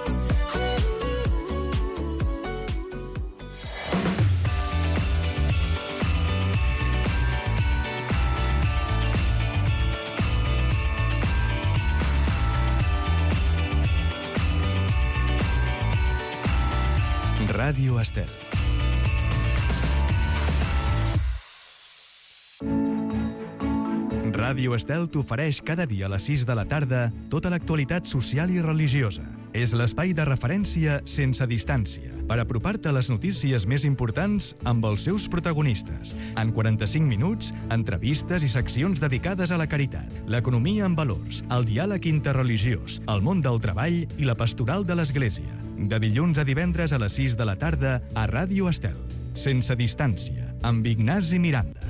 Speaker 1: Ràdio Estel. Ràdio Estel t'ofereix cada dia a les sis de la tarda tota l'actualitat social i religiosa. És l'espai de referència sense distància per apropar-te a les notícies més importants amb els seus protagonistes. En quaranta-cinc minuts, entrevistes i seccions dedicades a la caritat, l'economia en valors, el diàleg interreligiós, el món del treball i la pastoral de l'Església. De dilluns a divendres a les sis de la tarda a Ràdio Estel. Sense distància, amb Ignasi Miranda.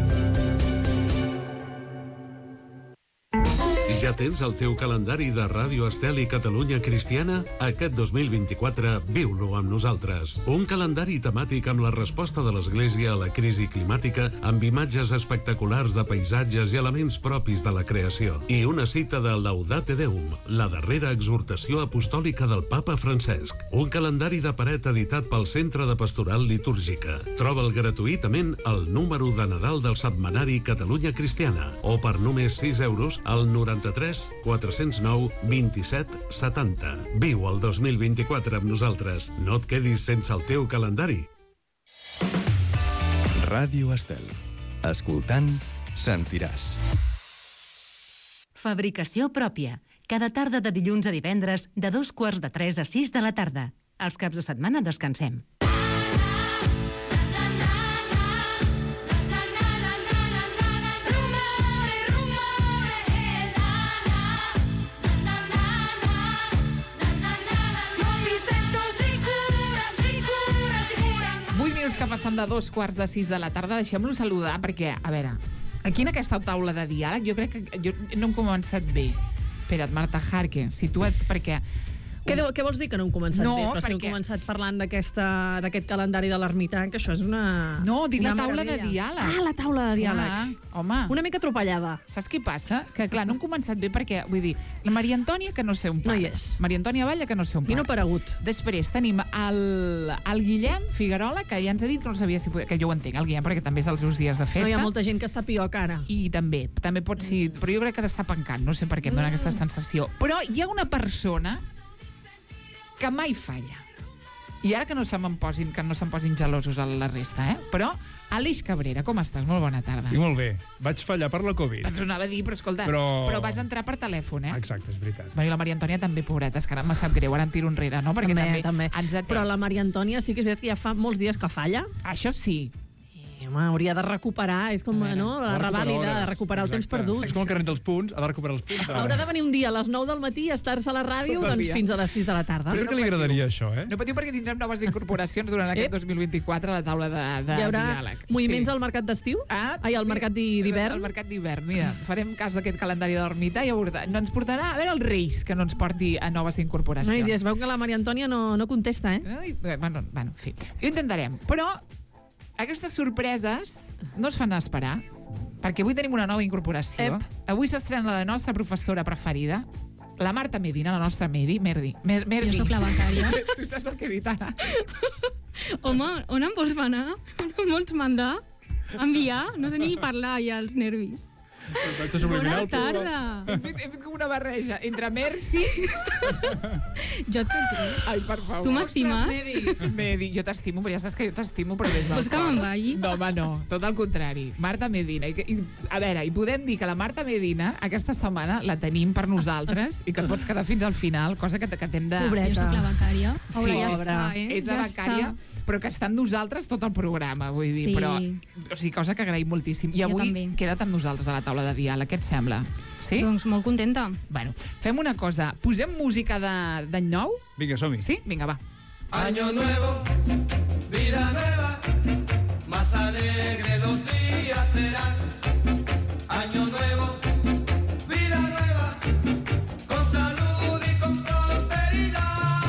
Speaker 10: Ja tens el teu calendari de Ràdio Estel i Catalunya Cristiana? Aquest dos mil vint-i-quatre viu-lo amb nosaltres. Un calendari temàtic amb la resposta de l'Església a la crisi climàtica, amb imatges espectaculars de paisatges i elements propis de la creació. I una cita de Laudate Deum, la darrera exhortació apostòlica del papa Francesc. Un calendari de paret editat pel Centre de Pastoral Litúrgica. Troba'l gratuïtament al número de Nadal del setmanari Catalunya Cristiana o per només sis euros al noranta-tres quatre-cents nou vint-i-set setanta. Viu el dos mil vint-i-quatre amb nosaltres. No et quedis sense el teu calendari.
Speaker 1: Ràdio Estel. Escoltant, sentiràs.
Speaker 7: Fabricació pròpia. Cada tarda de dilluns a divendres, de dos quarts de tres a sis de la tarda. Els caps de setmana descansem.
Speaker 2: Que passen de dos quarts de sis de la tarda, deixem-lo saludar perquè, a veure, aquí en aquesta taula de diàleg jo crec que jo no hem començat bé. Espera't, Marta Jarque, situa't, perquè...
Speaker 11: Què, deu, què vols dir que no hem començat
Speaker 2: no,
Speaker 11: bé? Però
Speaker 2: perquè...
Speaker 11: si hem començat parlant d'aquest calendari de l'Ermità, que això és una...
Speaker 2: No, dic la
Speaker 11: una
Speaker 2: taula
Speaker 11: meravella.
Speaker 2: de diàleg.
Speaker 11: Ah, la taula de diàleg.
Speaker 2: Clar, home.
Speaker 11: Una mica atropellada.
Speaker 2: Saps què passa? Que, clar, no hem començat bé perquè, vull dir, la Maria Antònia, que no sé on
Speaker 11: No hi és.
Speaker 2: Maria Antònia Valla, que no sé on
Speaker 11: I no ha aparegut.
Speaker 2: Després tenim el, el Guillem Figuerola, que ja ens ha dit que no sabia si podia... Que jo ho entenc, el Guillem, perquè també és els seus dies de festa.
Speaker 11: No, hi ha molta gent que està pitjor que ara.
Speaker 2: I també, també pot ser... Però jo crec que t'està pencant, no sé per què em dona aquesta sensació. Però hi ha una persona que mai falla. I ara que no se me'n posin, que no se'n posin gelosos a la resta, eh? Però, Aleix Cabrera, com estàs? Molt bona tarda.
Speaker 12: Sí, molt bé. Vaig fallar per la Covid.
Speaker 2: Ens ho anava a dir, però escolta,
Speaker 12: però...
Speaker 2: però vas entrar per telèfon, eh?
Speaker 12: Exacte, és veritat.
Speaker 2: Bueno, i la Maria Antònia també, pobreta, és que ara em sap greu, ara em tiro enrere, no? Perquè també,
Speaker 11: també,
Speaker 2: també ens ha atès.
Speaker 11: Però la Maria Antònia sí que és veritat que ja fa molts dies que falla.
Speaker 2: Això sí.
Speaker 11: I, home, hauria de recuperar, és com, no? La revàlida, de recuperar el temps perdut.
Speaker 12: És com el carnet dels punts, ha de recuperar els punts.
Speaker 11: Haurà de venir un dia a les nou del matí, estar-se a la ràdio,
Speaker 2: Tot el
Speaker 11: doncs
Speaker 2: dia.
Speaker 11: fins a les sis de la tarda.
Speaker 12: Crec que li agradaria això, eh?
Speaker 2: No patiu perquè tindrem noves incorporacions durant aquest dos mil vint-i-quatre a la taula de, de
Speaker 11: Hi haurà
Speaker 2: diàleg.
Speaker 11: moviments al mercat d'estiu?
Speaker 2: Ah,
Speaker 11: Ai, al mercat d'hivern?
Speaker 2: Al mercat d'hivern, mira, farem cas d'aquest calendari de l'Ermità i aborda- no ens portarà a veure els Reis, que no ens porti a noves incorporacions.
Speaker 11: No, i es veu que la Maria Antònia no, no contesta, eh?
Speaker 2: Ai, bueno, bueno, en fi, ho intentarem. Però aquestes sorpreses no es fan esperar, perquè avui tenim una nova incorporació.
Speaker 11: Ep.
Speaker 2: Avui s'estrena la nostra professora preferida, la Marta Medina, la nostra Medi, Merdi. Mer Merdi.
Speaker 13: Jo sóc la becària.
Speaker 2: Tu saps el que he dit ara?
Speaker 13: Home, on em vols anar? On em vols mandar? Enviar? No sé ni parlar ja, els nervis.
Speaker 12: Bona
Speaker 13: tarda.
Speaker 2: Hem fet, hem fet com una barreja entre Merci...
Speaker 13: Jo et contigo.
Speaker 2: Ai, per favor.
Speaker 13: Tu m'estimes?
Speaker 2: Ostres, Medi. Medi, jo t'estimo, però ja saps que jo t'estimo, però des del
Speaker 13: Vols que me'n vagi?
Speaker 2: No, home, no. Tot el contrari. Marta Medina. I, i, a veure, i podem dir que la Marta Medina aquesta setmana la tenim per nosaltres i que et pots quedar fins al final, cosa que, que t'hem de...
Speaker 13: Pobreta. Jo soc la becària.
Speaker 2: Sí,
Speaker 13: Pobra, ja està, eh?
Speaker 2: és la
Speaker 13: Ja
Speaker 2: becària,
Speaker 13: està.
Speaker 2: però que està amb nosaltres tot el programa, vull dir,
Speaker 13: Sí.
Speaker 2: però... O sigui, cosa que agraïm moltíssim. I
Speaker 13: Jo
Speaker 2: avui
Speaker 13: també.
Speaker 2: queda't amb nosaltres a la taula de diàleg, què et sembla? Sí?
Speaker 13: Doncs molt contenta.
Speaker 2: Bueno, fem una cosa. Posem música de- d'any nou?
Speaker 12: Vinga, som-hi.
Speaker 2: Sí? Vinga, va.
Speaker 14: Año nuevo, vida nueva, más alegre los días serán. Año nuevo, vida nueva, con salud y con prosperidad.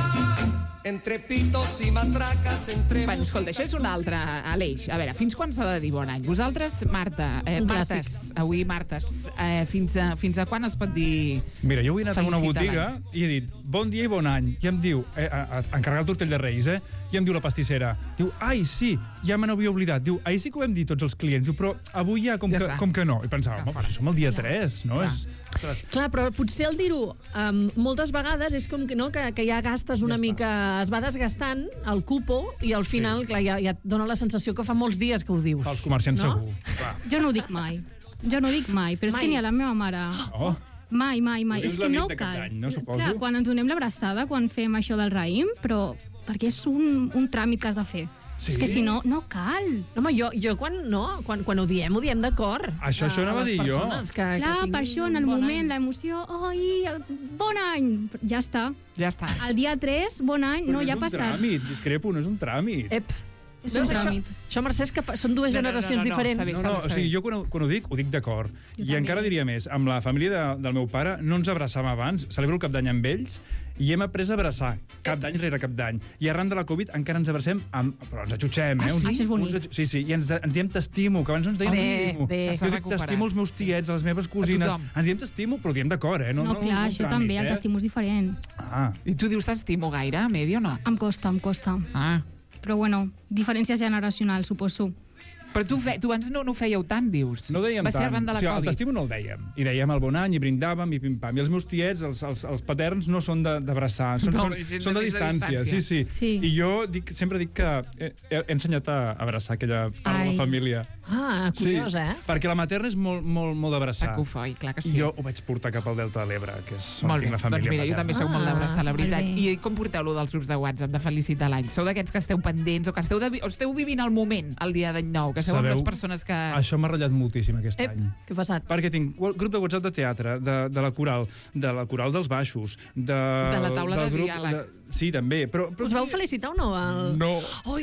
Speaker 14: Entre pitos i matraques, entre...
Speaker 2: Bueno, escolta, això és un altre, Aleix. A veure, fins quan s'ha de dir bon any? Vosaltres, Marta, eh,
Speaker 11: Un
Speaker 2: Martes, avui Martes, eh, fins, a, fins a quan es pot dir...
Speaker 12: Mira, jo avui he anat a una
Speaker 2: felicitar
Speaker 12: botiga
Speaker 2: l'any?
Speaker 12: i he dit bon dia i bon any. I em diu, eh, a, a, encarregar el tortell de Reis, eh? I em diu la pastissera, diu, ai, sí, ja me n'havia oblidat. Diu, ahir sí que ho hem dit tots els clients, diu, però avui ja com,
Speaker 2: Ja
Speaker 12: que,
Speaker 2: està.
Speaker 12: com que no. I pensava, home, però si som el dia tres, no?
Speaker 2: Clar.
Speaker 12: És... Ostres,
Speaker 11: Clar, però potser el dir-ho um, moltes vegades és com que, no, que, que ja gastes una
Speaker 12: Ja
Speaker 11: ja mica... Es va desgastant el cupo i al final, clar, ja, ja et dona la sensació que fa molts dies que ho dius.
Speaker 12: els comerciants
Speaker 11: no?
Speaker 12: segur. Clar.
Speaker 13: Jo no ho dic mai. Jo no ho dic mai, però és
Speaker 11: Mai.
Speaker 13: que ni a la meva mare...
Speaker 12: Oh,
Speaker 13: Mai, mai, mai.
Speaker 12: Ho dius
Speaker 13: És
Speaker 12: la
Speaker 13: que
Speaker 12: nit
Speaker 13: no
Speaker 12: de cap
Speaker 13: cal.
Speaker 12: d'any, no, suposo?
Speaker 13: Clar, quan ens donem l'abraçada, quan fem això del raïm, però perquè és un, un tràmit que has de fer.
Speaker 12: Sí?
Speaker 13: És que si no, no cal.
Speaker 11: No, home, jo, jo quan, no, quan, quan ho diem, ho diem d'acord.
Speaker 12: Això- això anava a dir jo.
Speaker 11: Que,
Speaker 13: Clar,
Speaker 11: que
Speaker 13: per això, en el
Speaker 11: bon
Speaker 13: moment,
Speaker 11: any.
Speaker 13: l'emoció, oi, bon any, ja està.
Speaker 2: Ja està.
Speaker 13: El dia tres, bon any, no,
Speaker 12: Però
Speaker 13: ja ha
Speaker 12: és un
Speaker 13: passat.
Speaker 12: tràmit, discrepo, no és un tràmit.
Speaker 11: Ep.
Speaker 13: És un
Speaker 11: Veus, això,
Speaker 13: tràmit.
Speaker 11: això, Mercè, és que pa- són dues
Speaker 2: No, no, no,
Speaker 11: generacions
Speaker 2: no, no,
Speaker 11: diferents.
Speaker 2: està bé.
Speaker 12: No, no, o sigui, jo quan ho, quan ho dic, ho dic d'acord.
Speaker 13: Jo
Speaker 12: I
Speaker 13: també.
Speaker 12: encara diria més, amb la família de, del meu pare no ens abraçàvem abans, celebro el cap d'any amb ells, i hem après a abraçar cap d'any rere cap d'any. I arran de la Covid encara ens abracem, amb, però ens atxutxem, eh?
Speaker 13: Ah, sí? Això és bonic.
Speaker 12: Uns, sí, sí, i ens, de- ens diem t'estimo, que abans no ens deien
Speaker 11: Bé,
Speaker 12: t'estimo.
Speaker 11: bé.
Speaker 2: S'ha
Speaker 12: Jo dic
Speaker 2: recuperat.
Speaker 12: t'estimo als meus tiets, a les meves cosines.
Speaker 2: tothom.
Speaker 12: Ens diem t'estimo, però ho diem d'acord, eh?
Speaker 13: No,
Speaker 12: no,
Speaker 13: clar,
Speaker 12: un
Speaker 13: això
Speaker 12: tràmit,
Speaker 13: també, el
Speaker 12: eh?
Speaker 13: t'estimo és diferent.
Speaker 12: Ah,
Speaker 2: I tu dius t'estimo gaire, Medi, o no?
Speaker 13: Em costa, em costa.
Speaker 2: Ah.
Speaker 13: Però bueno, diferència generacional, suposo.
Speaker 2: Però tu, fe, tu abans no, no ho fèieu tant, dius?
Speaker 12: no dèiem
Speaker 2: Va ser
Speaker 12: tant.
Speaker 2: arran de la
Speaker 12: o sigui, el
Speaker 2: Covid.
Speaker 12: t'estimo no el dèiem. I dèiem el bon any, i brindàvem, i pim-pam. I els meus tiets, els, els, els paterns, no són de- d'abraçar, són,
Speaker 2: No,
Speaker 12: són,
Speaker 2: és de-
Speaker 12: són de
Speaker 2: és de
Speaker 12: distància.
Speaker 2: distància.
Speaker 12: Sí, sí,
Speaker 13: Sí.
Speaker 12: I jo dic, sempre dic que he, he ensenyat a abraçar aquella part de
Speaker 13: Ai.
Speaker 12: la família.
Speaker 11: Ah, curiós,
Speaker 12: sí,
Speaker 11: eh?
Speaker 12: perquè la materna és molt, molt, molt d'abraçar.
Speaker 2: Sacofoi, clar que sí.
Speaker 12: I jo ho vaig portar cap al Delta de l'Ebre, que és on
Speaker 2: Molt bé,
Speaker 12: tinc la família
Speaker 2: doncs mira, jo
Speaker 12: paterna.
Speaker 2: també sóc molt
Speaker 11: Ah,
Speaker 2: d'abraçar, la veritat.
Speaker 13: molt bé.
Speaker 2: I com porteu lo dels grups de WhatsApp de felicitar l'any? Sou d'aquests que esteu pendents o que esteu, de, o esteu vivint el moment, el dia d'any nou, que sou amb
Speaker 12: Sabeu,
Speaker 2: les persones que...
Speaker 12: Això m'ha ratllat moltíssim aquest
Speaker 11: Ep,
Speaker 12: any.
Speaker 11: què ha passat?
Speaker 12: Perquè tinc wa- grup de WhatsApp de teatre, de, de la coral, de la coral dels baixos, de...
Speaker 2: De la taula
Speaker 12: del
Speaker 2: de
Speaker 12: grup
Speaker 2: diàleg.
Speaker 12: Sí, també, però... però
Speaker 11: Us vau felicitar o no? El...
Speaker 12: No.
Speaker 11: Oi!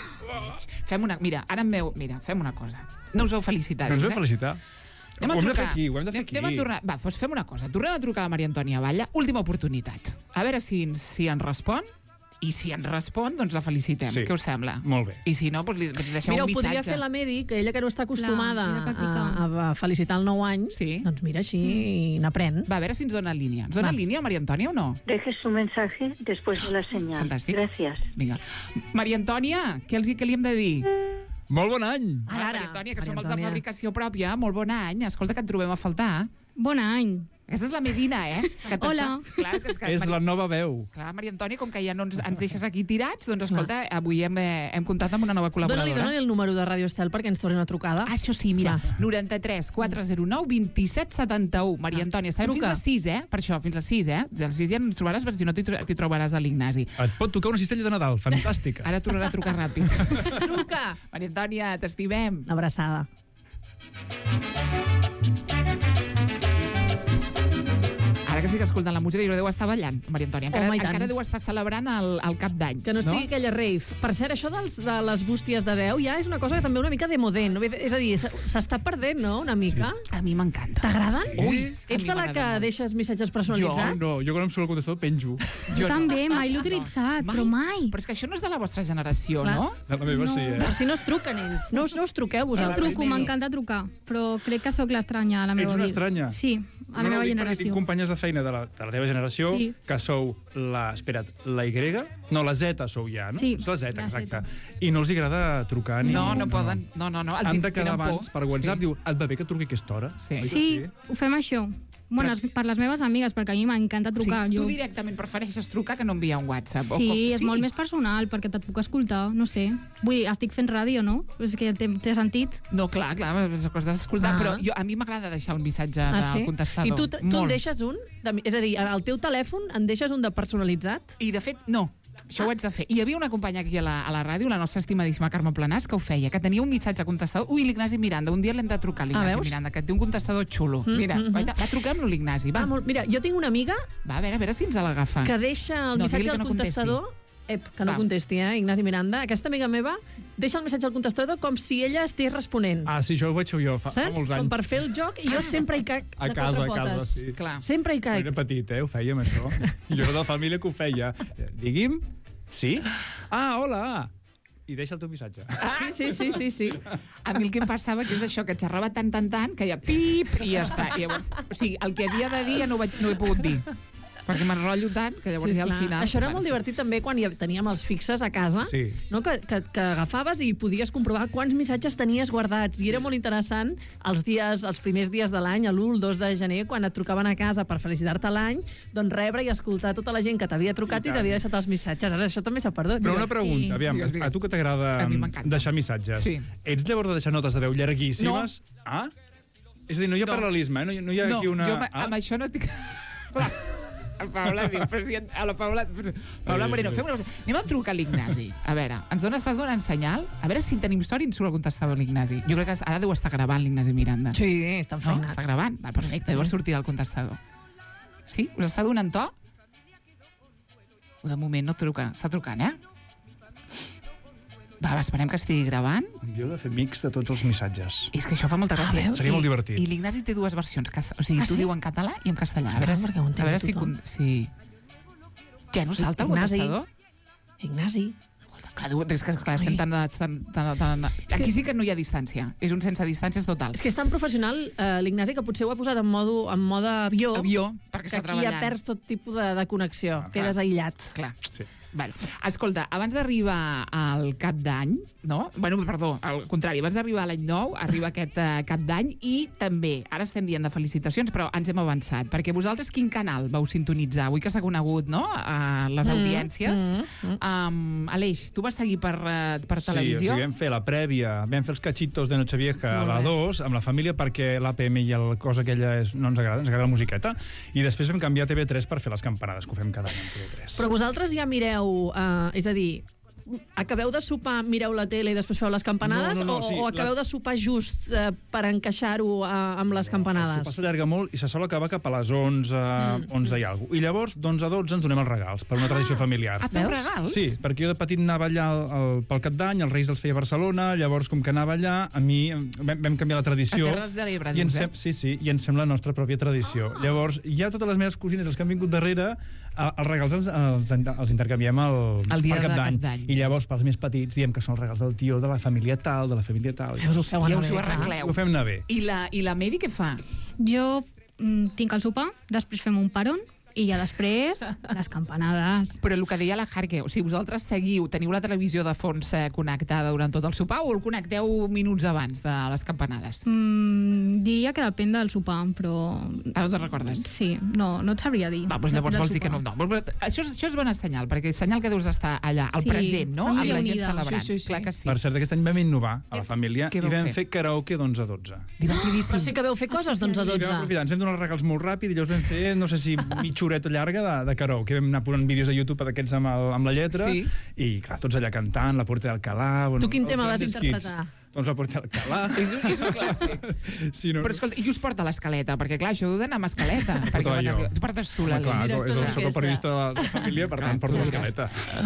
Speaker 2: Fem una... Mira, ara em veu... Mira, fem una cosa. No us veu felicitar.
Speaker 12: No ens
Speaker 2: dius,
Speaker 12: vam felicitar.
Speaker 2: Anem a
Speaker 12: Ho hem de fer
Speaker 2: trucar.
Speaker 12: aquí, ho hem de fer
Speaker 2: Anem-
Speaker 12: aquí.
Speaker 2: Anem a tornar... Va, doncs fem una cosa. Tornem a trucar a la Maria Antònia Batlle. Última oportunitat. A veure si, ens- si ens respon. I si ens respon, doncs la felicitem.
Speaker 12: Sí.
Speaker 2: Què us sembla?
Speaker 12: Molt bé.
Speaker 2: I si no, doncs li deixem
Speaker 11: Mira, ho
Speaker 2: un missatge.
Speaker 11: podria fer la Medi, que ella que no està acostumada
Speaker 13: Clar, he de practicar.
Speaker 11: a, a felicitar el nou any,
Speaker 2: Sí.
Speaker 11: doncs mira, així n'aprèn.
Speaker 2: Va, a veure si ens dona línia. Ens dona
Speaker 11: Va.
Speaker 2: línia, Maria Antònia, o no?
Speaker 15: Deje su mensaje después de la señal.
Speaker 2: Fantástico.
Speaker 15: Gracias.
Speaker 2: Vinga. Maria Antònia, què, els, què li hem de dir?
Speaker 12: Molt bon any!
Speaker 2: Ah, Maria Antònia, que
Speaker 11: Maria
Speaker 2: som els de
Speaker 11: Antònia.
Speaker 2: fabricació pròpia. Molt bon any. Escolta, que et trobem a faltar.
Speaker 13: Bon any.
Speaker 2: Aquesta és la Medina, eh? Que t'està-
Speaker 13: Hola.
Speaker 2: Clar, és que,
Speaker 12: És
Speaker 2: Maria...
Speaker 12: la nova veu.
Speaker 2: Clar, Maria Antònia, com que ja no ens, ens deixes aquí tirats, doncs escolta, avui hem, eh, hem comptat amb una nova
Speaker 11: Dóna-li,
Speaker 2: col·laboradora.
Speaker 11: dóna-li el número de Radio Estel perquè ens torni una trucada.
Speaker 2: Ah, això sí, mira,
Speaker 11: Clar.
Speaker 2: noranta-tres quatre zero nou vint set setanta-u. Maria Antònia, estarem
Speaker 11: Truca.
Speaker 2: fins a les sis, eh? Per això, fins a les sis, eh? A les sis ja ens trobaràs, perquè si no t'hi tro- t'hi trobaràs a l'Ignasi.
Speaker 12: Et pot tocar una cistella de Nadal, fantàstica.
Speaker 2: Ara tornarà a trucar ràpid.
Speaker 11: Truca!
Speaker 2: Maria Antònia, t'estimem.
Speaker 11: Una abraçada.
Speaker 2: Ara que estic escoltant la música, jo deu estar ballant, Maria Antònia. Encara,
Speaker 11: Home, i tant.
Speaker 2: encara deu estar celebrant el, el cap d'any.
Speaker 11: Que no estigui aquella rave. Per cert, això dels, de les bústies de veu ja és una cosa que també una mica de modé. No? És a dir, s- s'està perdent, no?, una mica.
Speaker 2: Sí. A mi m'encanta.
Speaker 11: T'agraden?
Speaker 2: Sí. Ui, a
Speaker 11: Ets
Speaker 2: mi
Speaker 11: de la
Speaker 2: m'agrada
Speaker 11: que
Speaker 2: molt.
Speaker 11: deixes missatges
Speaker 12: Jo
Speaker 11: personalitzats?
Speaker 12: no, jo quan em surt el contestador penjo.
Speaker 13: Jo també, mai l'he utilitzat, però mai.
Speaker 2: Però és que això no és de la vostra generació,
Speaker 11: Clar.
Speaker 2: no?
Speaker 12: De la meva
Speaker 13: No.
Speaker 12: sí, eh?
Speaker 11: Però si no es truquen ells. No, us- no us truqueu
Speaker 13: Jo
Speaker 11: vosaltres.
Speaker 13: truco, m'encanta trucar, però crec que sóc l'estranya a la meva
Speaker 12: Ets una
Speaker 13: vida.
Speaker 12: estranya?
Speaker 13: Sí, a la
Speaker 12: no,
Speaker 13: meva
Speaker 12: no, dic perquè
Speaker 13: generació.
Speaker 12: Tinc companyes de feina feina de la, de la teva generació,
Speaker 13: Sí.
Speaker 12: que sou la... Espera't, la Y? No, la Z sou ja, no?
Speaker 13: Sí,
Speaker 12: És la Z,
Speaker 13: la
Speaker 12: exacte. I no els agrada trucar ni...
Speaker 2: No, no poden. No, no, no. Els
Speaker 12: Han
Speaker 2: hi
Speaker 12: de quedar
Speaker 2: tenen por.
Speaker 12: abans per WhatsApp,
Speaker 2: Sí.
Speaker 12: diu, et va bé que truqui a aquesta hora?
Speaker 2: Sí.
Speaker 12: Oi que
Speaker 13: Sí, ho fem això. Bueno, es- per les meves amigues, perquè a mi m'encanta
Speaker 2: O sigui,
Speaker 13: trucar.
Speaker 2: tu
Speaker 13: jo...
Speaker 2: directament prefereixes trucar que no enviar un WhatsApp. o
Speaker 13: Sí,
Speaker 2: com...
Speaker 13: és molt més personal, perquè te't puc escoltar, no sé. Vull dir, estic fent ràdio, no? És que té, té sentit.
Speaker 2: No, clar, clar, les coses d'escoltar,
Speaker 11: Ah.
Speaker 2: però jo, a mi m'agrada deixar un missatge
Speaker 11: Ah,
Speaker 2: del
Speaker 11: sí?
Speaker 2: contestador.
Speaker 11: I tu, tu en
Speaker 2: Molt.
Speaker 11: deixes un? De, és a dir, al teu telèfon en deixes un de personalitzat?
Speaker 2: I, de fet, no. Això ho haig de fer. I hi havia una companya aquí a la, a la ràdio, la nostra estimadíssima Carme Planàs, que ho feia, que tenia un missatge contestador. Ui, l'Ignasi Miranda, un dia l'hem de trucar a
Speaker 11: Ah,
Speaker 2: l'Ignasi
Speaker 11: veus?
Speaker 2: Miranda, que té un contestador xulo.
Speaker 11: Mm,
Speaker 2: Mira,
Speaker 11: mm, mm.
Speaker 2: va, va truquem-lo l'Ignasi, va.
Speaker 11: Ah, molt, mira, jo tinc una amiga
Speaker 2: Va, a veure, a veure si ens l'agafa.
Speaker 11: que deixa el
Speaker 2: No,
Speaker 11: missatge
Speaker 2: digui que
Speaker 11: al
Speaker 2: no contesti.
Speaker 11: contestador. Ep, que no
Speaker 2: Va.
Speaker 11: contesti, eh, Ignasi Miranda. Aquesta amiga meva deixa el missatge al contestador com si ella estés responent.
Speaker 12: Ah, sí, això ho vaig fer jo fa, fa
Speaker 11: Saps?
Speaker 12: molts
Speaker 11: Com
Speaker 12: anys.
Speaker 11: per fer el joc, i jo sempre hi caic
Speaker 12: A
Speaker 11: de
Speaker 12: casa,
Speaker 11: quatre
Speaker 12: a casa,
Speaker 11: potes.
Speaker 12: sí.
Speaker 2: Clar.
Speaker 11: Sempre hi
Speaker 12: Quan
Speaker 11: caic.
Speaker 12: era petit, eh, ho fèiem, això. Jo era de la família que ho feia. Digui'm, sí? Ah, hola! I deixa el teu missatge.
Speaker 11: Sí, sí, sí, sí, sí.
Speaker 2: A mi el que em passava que és això, que xerrava tant, tant, tant, que ja pip, i ja està. I llavors, o sigui, el que havia de dir ja no ho, vaig, no ho he pogut dir. Perquè m'enrotllo tant que llavors
Speaker 11: Sí,
Speaker 2: ja al
Speaker 11: esclar.
Speaker 2: final...
Speaker 11: Això era
Speaker 2: bueno,
Speaker 11: molt divertit també quan hi teníem els fixes a casa,
Speaker 12: Sí.
Speaker 11: no? que, que, que agafaves i podies comprovar quants missatges tenies guardats. I era molt interessant els dies, els primers dies de l'any, l'u, el dos de gener, quan et trucaven a casa per felicitar-te l'any, doncs rebre i escoltar tota la gent que t'havia trucat i,
Speaker 12: I tant.
Speaker 11: t'havia deixat els missatges. Ara això també s'ha perdut.
Speaker 12: Però una
Speaker 11: Digues.
Speaker 12: pregunta,
Speaker 2: Sí.
Speaker 12: aviam,
Speaker 2: Digues, digues.
Speaker 12: a tu que t'agrada
Speaker 2: A mi
Speaker 12: mm,
Speaker 2: m'encanta.
Speaker 12: deixar missatges,
Speaker 2: Sí.
Speaker 12: ets llavors de deixar notes de veu llarguíssimes? No. Ah? És a dir, no hi ha
Speaker 2: No.
Speaker 12: paral·lelisme, eh? no, hi- no hi ha
Speaker 2: no,
Speaker 12: aquí una...
Speaker 2: jo amb,
Speaker 12: ah?
Speaker 2: amb això no tinc... Clar, el Paula diu, però si a la Paula... Paula
Speaker 12: Ai,
Speaker 2: Moreno,
Speaker 12: ai.
Speaker 2: fem una cosa. Anem a trucar a l'Ignasi. A veure, ens dona, estàs donant senyal? A veure si tenim sort i ens surt el contestador l'Ignasi. Jo crec que ara deu estar gravant l'Ignasi Miranda.
Speaker 11: Sí, està
Speaker 2: No?
Speaker 11: enfeinat.
Speaker 2: Està gravant? Va, perfecte, llavors sortirà el contestador. Sí? Us està donant to? De moment no truca. Està trucant, eh? Va, va, esperem que estigui gravant.
Speaker 12: Jo he de fer mix de tots els missatges.
Speaker 2: És que això fa molta gràcia.
Speaker 12: veus? Seria molt divertit.
Speaker 2: I l'Ignasi té dues versions. cas- O sigui,
Speaker 11: Ah,
Speaker 2: tu
Speaker 11: sí?
Speaker 2: diu en català i en castellà. A veure,
Speaker 11: Ah,
Speaker 2: si-
Speaker 11: perquè ho entengui
Speaker 2: a veure si...
Speaker 11: tothom.
Speaker 2: con- Sí. Què, no salta el
Speaker 11: Ignasi.
Speaker 2: contestador?
Speaker 11: Ignasi.
Speaker 2: Clar, diu- és que clar, estem tan, tan, tan, tan... Aquí sí que no hi ha distància. És un sense distàncies total.
Speaker 11: És que és tan professional, eh, l'Ignasi, que potser ho ha posat en, modo, en mode avió,
Speaker 2: Avió, perquè
Speaker 11: que
Speaker 2: està
Speaker 11: aquí
Speaker 2: treballant.
Speaker 11: ja perds tot tipus de, de connexió.
Speaker 12: Ah,
Speaker 11: Quedes
Speaker 2: clar.
Speaker 11: aïllat.
Speaker 2: Clar.
Speaker 12: Sí.
Speaker 2: Vale. Escolta, abans d'arribar al cap d'any, no? Bueno, perdó, al contrari, abans d'arribar a l'any nou, arriba aquest uh, cap d'any i també, ara estem dient de felicitacions, però ens hem avançat, perquè vosaltres quin canal vau sintonitzar? Avui que s'ha conegut, no?, a les
Speaker 11: Mm,
Speaker 2: audiències.
Speaker 11: mm, mm.
Speaker 2: Um, Aleix, tu vas seguir per, uh, per
Speaker 12: Sí, o
Speaker 2: televisió?
Speaker 12: sigui, vam fer la prèvia, vam fer els cachitos de Nochevieja a
Speaker 11: Molt
Speaker 12: la
Speaker 11: bé.
Speaker 12: dos, amb la família, perquè l'A P M i el cosa aquella és, no ens agrada, ens agrada la musiqueta, i després vam canviar a T V tres per fer les campanades, que ho fem cada any a T V tres.
Speaker 11: Però vosaltres ja mireu, eh, és a dir, acabeu de sopar, mireu la tele i després feu les campanades,
Speaker 12: No, no, no,
Speaker 11: o,
Speaker 12: sí,
Speaker 11: o acabeu
Speaker 12: la-
Speaker 11: de sopar just eh, per encaixar-ho eh, amb les
Speaker 12: El
Speaker 11: campanades?
Speaker 12: sopar s'allarga molt i se sol acabar cap a les onze,
Speaker 11: Mm.
Speaker 12: onze i alguna cosa. I llavors, d'onze a dotze, ens donem els regals, per una tradició familiar.
Speaker 2: Ah, feu
Speaker 11: Veus?
Speaker 2: regals?
Speaker 12: Sí, perquè jo de petit anava allà al, al, pel Cap d'Any, els Reis els feia a Barcelona, llavors, com que anava allà, a mi em- vam, vam canviar la tradició.
Speaker 2: A Terres de l'Ebre,
Speaker 12: i ens
Speaker 2: dius, eh?
Speaker 12: fem, Sí, sí, i ens fem la nostra pròpia tradició.
Speaker 2: Ah.
Speaker 12: Llavors, ja totes les meves cosines, els que han vingut darrere, a- els regals els, els, els intercanviem al,
Speaker 2: El dia
Speaker 12: al Cap
Speaker 2: de
Speaker 12: d'any.
Speaker 2: Cap d'any.
Speaker 12: I llavors, pels més petits, diem que són els regals del tio, de la família tal, de la família tal.
Speaker 11: Veus, ho feu
Speaker 2: Ja
Speaker 11: anar
Speaker 2: us ho
Speaker 11: bé,
Speaker 2: arregleu.
Speaker 12: Ho fem anar bé.
Speaker 2: I la, i la Medi què fa?
Speaker 13: Jo mm, tinc el sopar, després fem un paron i ja després les campanades.
Speaker 2: Però el que deia la Jarque, o sigui, vosaltres seguiu, teniu la televisió de fons eh, connectada durant tot el sopar o el connecteu minuts abans de les campanades?
Speaker 13: Mm, diria que depèn del sopar, però...
Speaker 2: Ara no te'n recordes?
Speaker 13: Sí, no, no et sabria dir.
Speaker 2: Va, doncs
Speaker 13: Depèn
Speaker 2: llavors
Speaker 13: del
Speaker 2: vols dir que no.
Speaker 13: sopar.
Speaker 2: no. Però Això, és- això és bona senyal, perquè és senyal que deus estar allà, al
Speaker 13: Sí,
Speaker 2: present, no?
Speaker 13: família
Speaker 2: Amb la gent
Speaker 13: unida.
Speaker 2: celebrant.
Speaker 11: Sí, sí, sí.
Speaker 2: Clar que sí.
Speaker 12: Per cert, aquest any vam innovar a la família
Speaker 2: Què
Speaker 12: i
Speaker 2: vau
Speaker 12: vam
Speaker 2: fer?
Speaker 12: fer karaoke d'onze a dotze.
Speaker 2: Divertidíssim.
Speaker 11: Però sí que veu fer coses d'onze a
Speaker 12: Sí, vam
Speaker 11: dotze.
Speaker 12: aprofitar, ens vam donar els regals molt ràpid i llavors vam fer, no sé si mitja horeta llarga de, de karaoke. Vam anar posant vídeos a YouTube d'aquests amb, el, amb la lletra
Speaker 2: Sí.
Speaker 12: i, clar, tots allà cantant, la Porta d'Alcalà... Bueno,
Speaker 11: Tu quin
Speaker 12: els
Speaker 11: tema vas
Speaker 12: grans
Speaker 11: interpretar?
Speaker 12: hits. Doncs la Porta d'Alcalà.
Speaker 2: És un, és un clàssic.
Speaker 12: Sí, no?
Speaker 2: Però escolta, i us porta l'escaleta? Perquè clar, això ho d'anar amb escaleta. perquè
Speaker 12: portava
Speaker 2: quan
Speaker 12: jo.
Speaker 2: arriba- Tu portes tu,
Speaker 12: Home, clar,
Speaker 2: l'Aleix.
Speaker 12: és el, soc el
Speaker 11: Aquesta.
Speaker 12: periodista de la, de la família, per tant, porto
Speaker 2: clar,
Speaker 12: l'escaleta.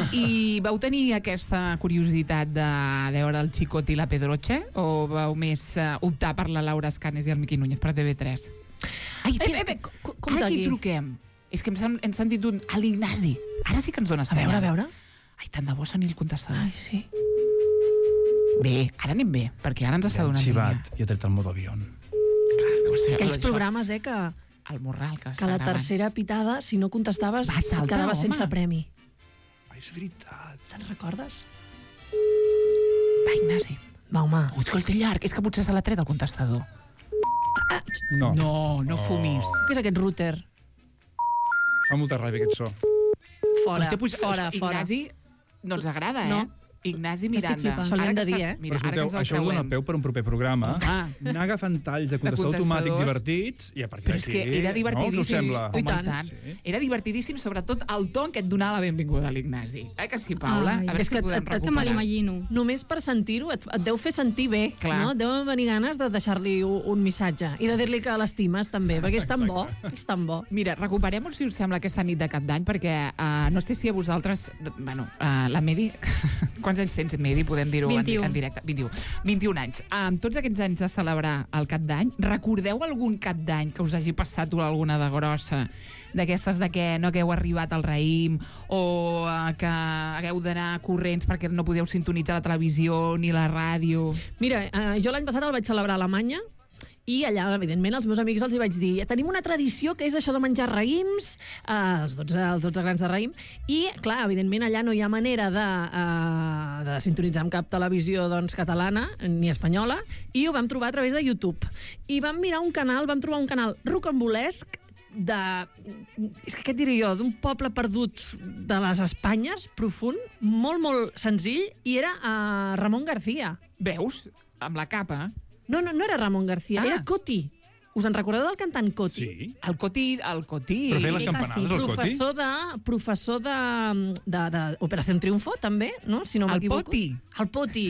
Speaker 2: I vau tenir aquesta curiositat de veure el Xicot i la Pedroche? O vau més uh, optar per la Laura Escanes i el Miqui Núñez per T V tres? Ai, espera,
Speaker 11: Ep, ep, ep, co- compte
Speaker 2: ara qui
Speaker 11: aquí.
Speaker 2: truquem? És que hem, sen- hem sentit un... A l'Ignasi. Ara sí que ens dona
Speaker 11: A veure, a veure.
Speaker 2: Ai, tant de bo soni el contestador.
Speaker 11: Ai, sí.
Speaker 2: Bé, ara anem bé, perquè ara ens està
Speaker 12: Ja hem
Speaker 2: donant línia.
Speaker 12: xivat i ha tret el modo avió.
Speaker 2: Clar, deu ser
Speaker 11: Aquells
Speaker 2: això.
Speaker 11: programes, eh, que,
Speaker 2: El Morral, que,
Speaker 11: que la tercera pitada, si no contestaves,
Speaker 2: Va, salta,
Speaker 11: et quedaves
Speaker 2: home.
Speaker 11: sense premi.
Speaker 12: Ah, és veritat.
Speaker 11: Te'n recordes?
Speaker 2: Va, Ignasi.
Speaker 11: Va, home.
Speaker 2: Ui, que el té llarg. És que potser se l'ha tret el contestador.
Speaker 12: No.
Speaker 2: No, no fumis.
Speaker 11: Què és aquest router?
Speaker 12: Fa molta ràbia aquest so.
Speaker 11: Fora,
Speaker 2: Hòstia, pues,
Speaker 11: fora, fora.
Speaker 2: Ignasi, no els agrada,
Speaker 11: No.
Speaker 2: eh? Ignasi Miranda.
Speaker 11: flipant. Això li hem
Speaker 2: Ara
Speaker 11: de
Speaker 2: que
Speaker 11: dir,
Speaker 2: estàs-
Speaker 11: eh?
Speaker 2: Mira,
Speaker 12: Però
Speaker 2: ara que
Speaker 12: escolteu,
Speaker 2: ens el
Speaker 12: això dona
Speaker 2: creuem.
Speaker 12: peu per un proper programa.
Speaker 2: Home.
Speaker 12: Anar agafant talls de contestador automàtic
Speaker 2: contestadors.
Speaker 12: divertits i a partir
Speaker 2: Però
Speaker 12: d'aquí...
Speaker 2: és que era
Speaker 12: No?
Speaker 2: divertidíssim.
Speaker 12: Us ho sembla?
Speaker 2: Home, i tant. Era divertidíssim, sobretot el to en què et donava la benvinguda a l'Ignasi. Eh que sí, Paula?
Speaker 13: Ai.
Speaker 2: A veure
Speaker 11: És
Speaker 2: si
Speaker 11: que
Speaker 2: podem
Speaker 11: et- et-
Speaker 13: Que me
Speaker 2: recuperar.
Speaker 13: l'imagino.
Speaker 11: Només per sentir-ho et, et deu fer sentir bé,
Speaker 2: Clar.
Speaker 11: no? Et deuen venir ganes de deixar-li un, un missatge i de dir-li que l'estimes també, perquè és tan bo, és tan bo.
Speaker 2: Mira, recuperem-ho, si us sembla, aquesta nit de Cap d'Any, perquè uh, no sé si a vosaltres... Bueno, uh, la Medi... Quants anys tens, Medi? Podem dir-ho en,
Speaker 13: vint-i-u.
Speaker 2: en directe. vint-i-u. vint-i-un anys. Amb tots aquests anys de celebrar el Cap d'Any, recordeu algun Cap d'Any que us hagi passat alguna de grossa? D'aquestes de que no hagueu arribat al raïm o uh, que hagueu d'anar corrents perquè no podeu sintonitzar la televisió ni la ràdio?
Speaker 11: Mira, eh, jo l'any passat el vaig celebrar a Alemanya i allà, evidentment, als meus amics els hi vaig dir tenim una tradició que és això de menjar raïms, eh, els, dotze, els dotze grans de raïm, i, clar, evidentment, allà no hi ha manera de, eh, de sintonitzar amb cap televisió doncs, catalana ni espanyola, i ho vam trobar a través de YouTube. I vam mirar un canal, vam trobar un canal rocambolesc de... És que què et diré jo? D'un poble perdut de les Espanyes, profund, molt, molt senzill, i era uh, Ramon García.
Speaker 2: Veus? Amb la capa.
Speaker 11: No, no, no era Ramon García,
Speaker 2: Ah.
Speaker 11: era Coti. Us en recordeu del cantant Coti?
Speaker 12: Sí.
Speaker 2: El Coti... El Coti...
Speaker 12: Però feia les campanades, el Coti?
Speaker 11: Professor de, professor de, de, de Operació Triunfo, també, no? Si no
Speaker 2: El
Speaker 11: m'equivoco.
Speaker 2: Poti.
Speaker 11: El Poti.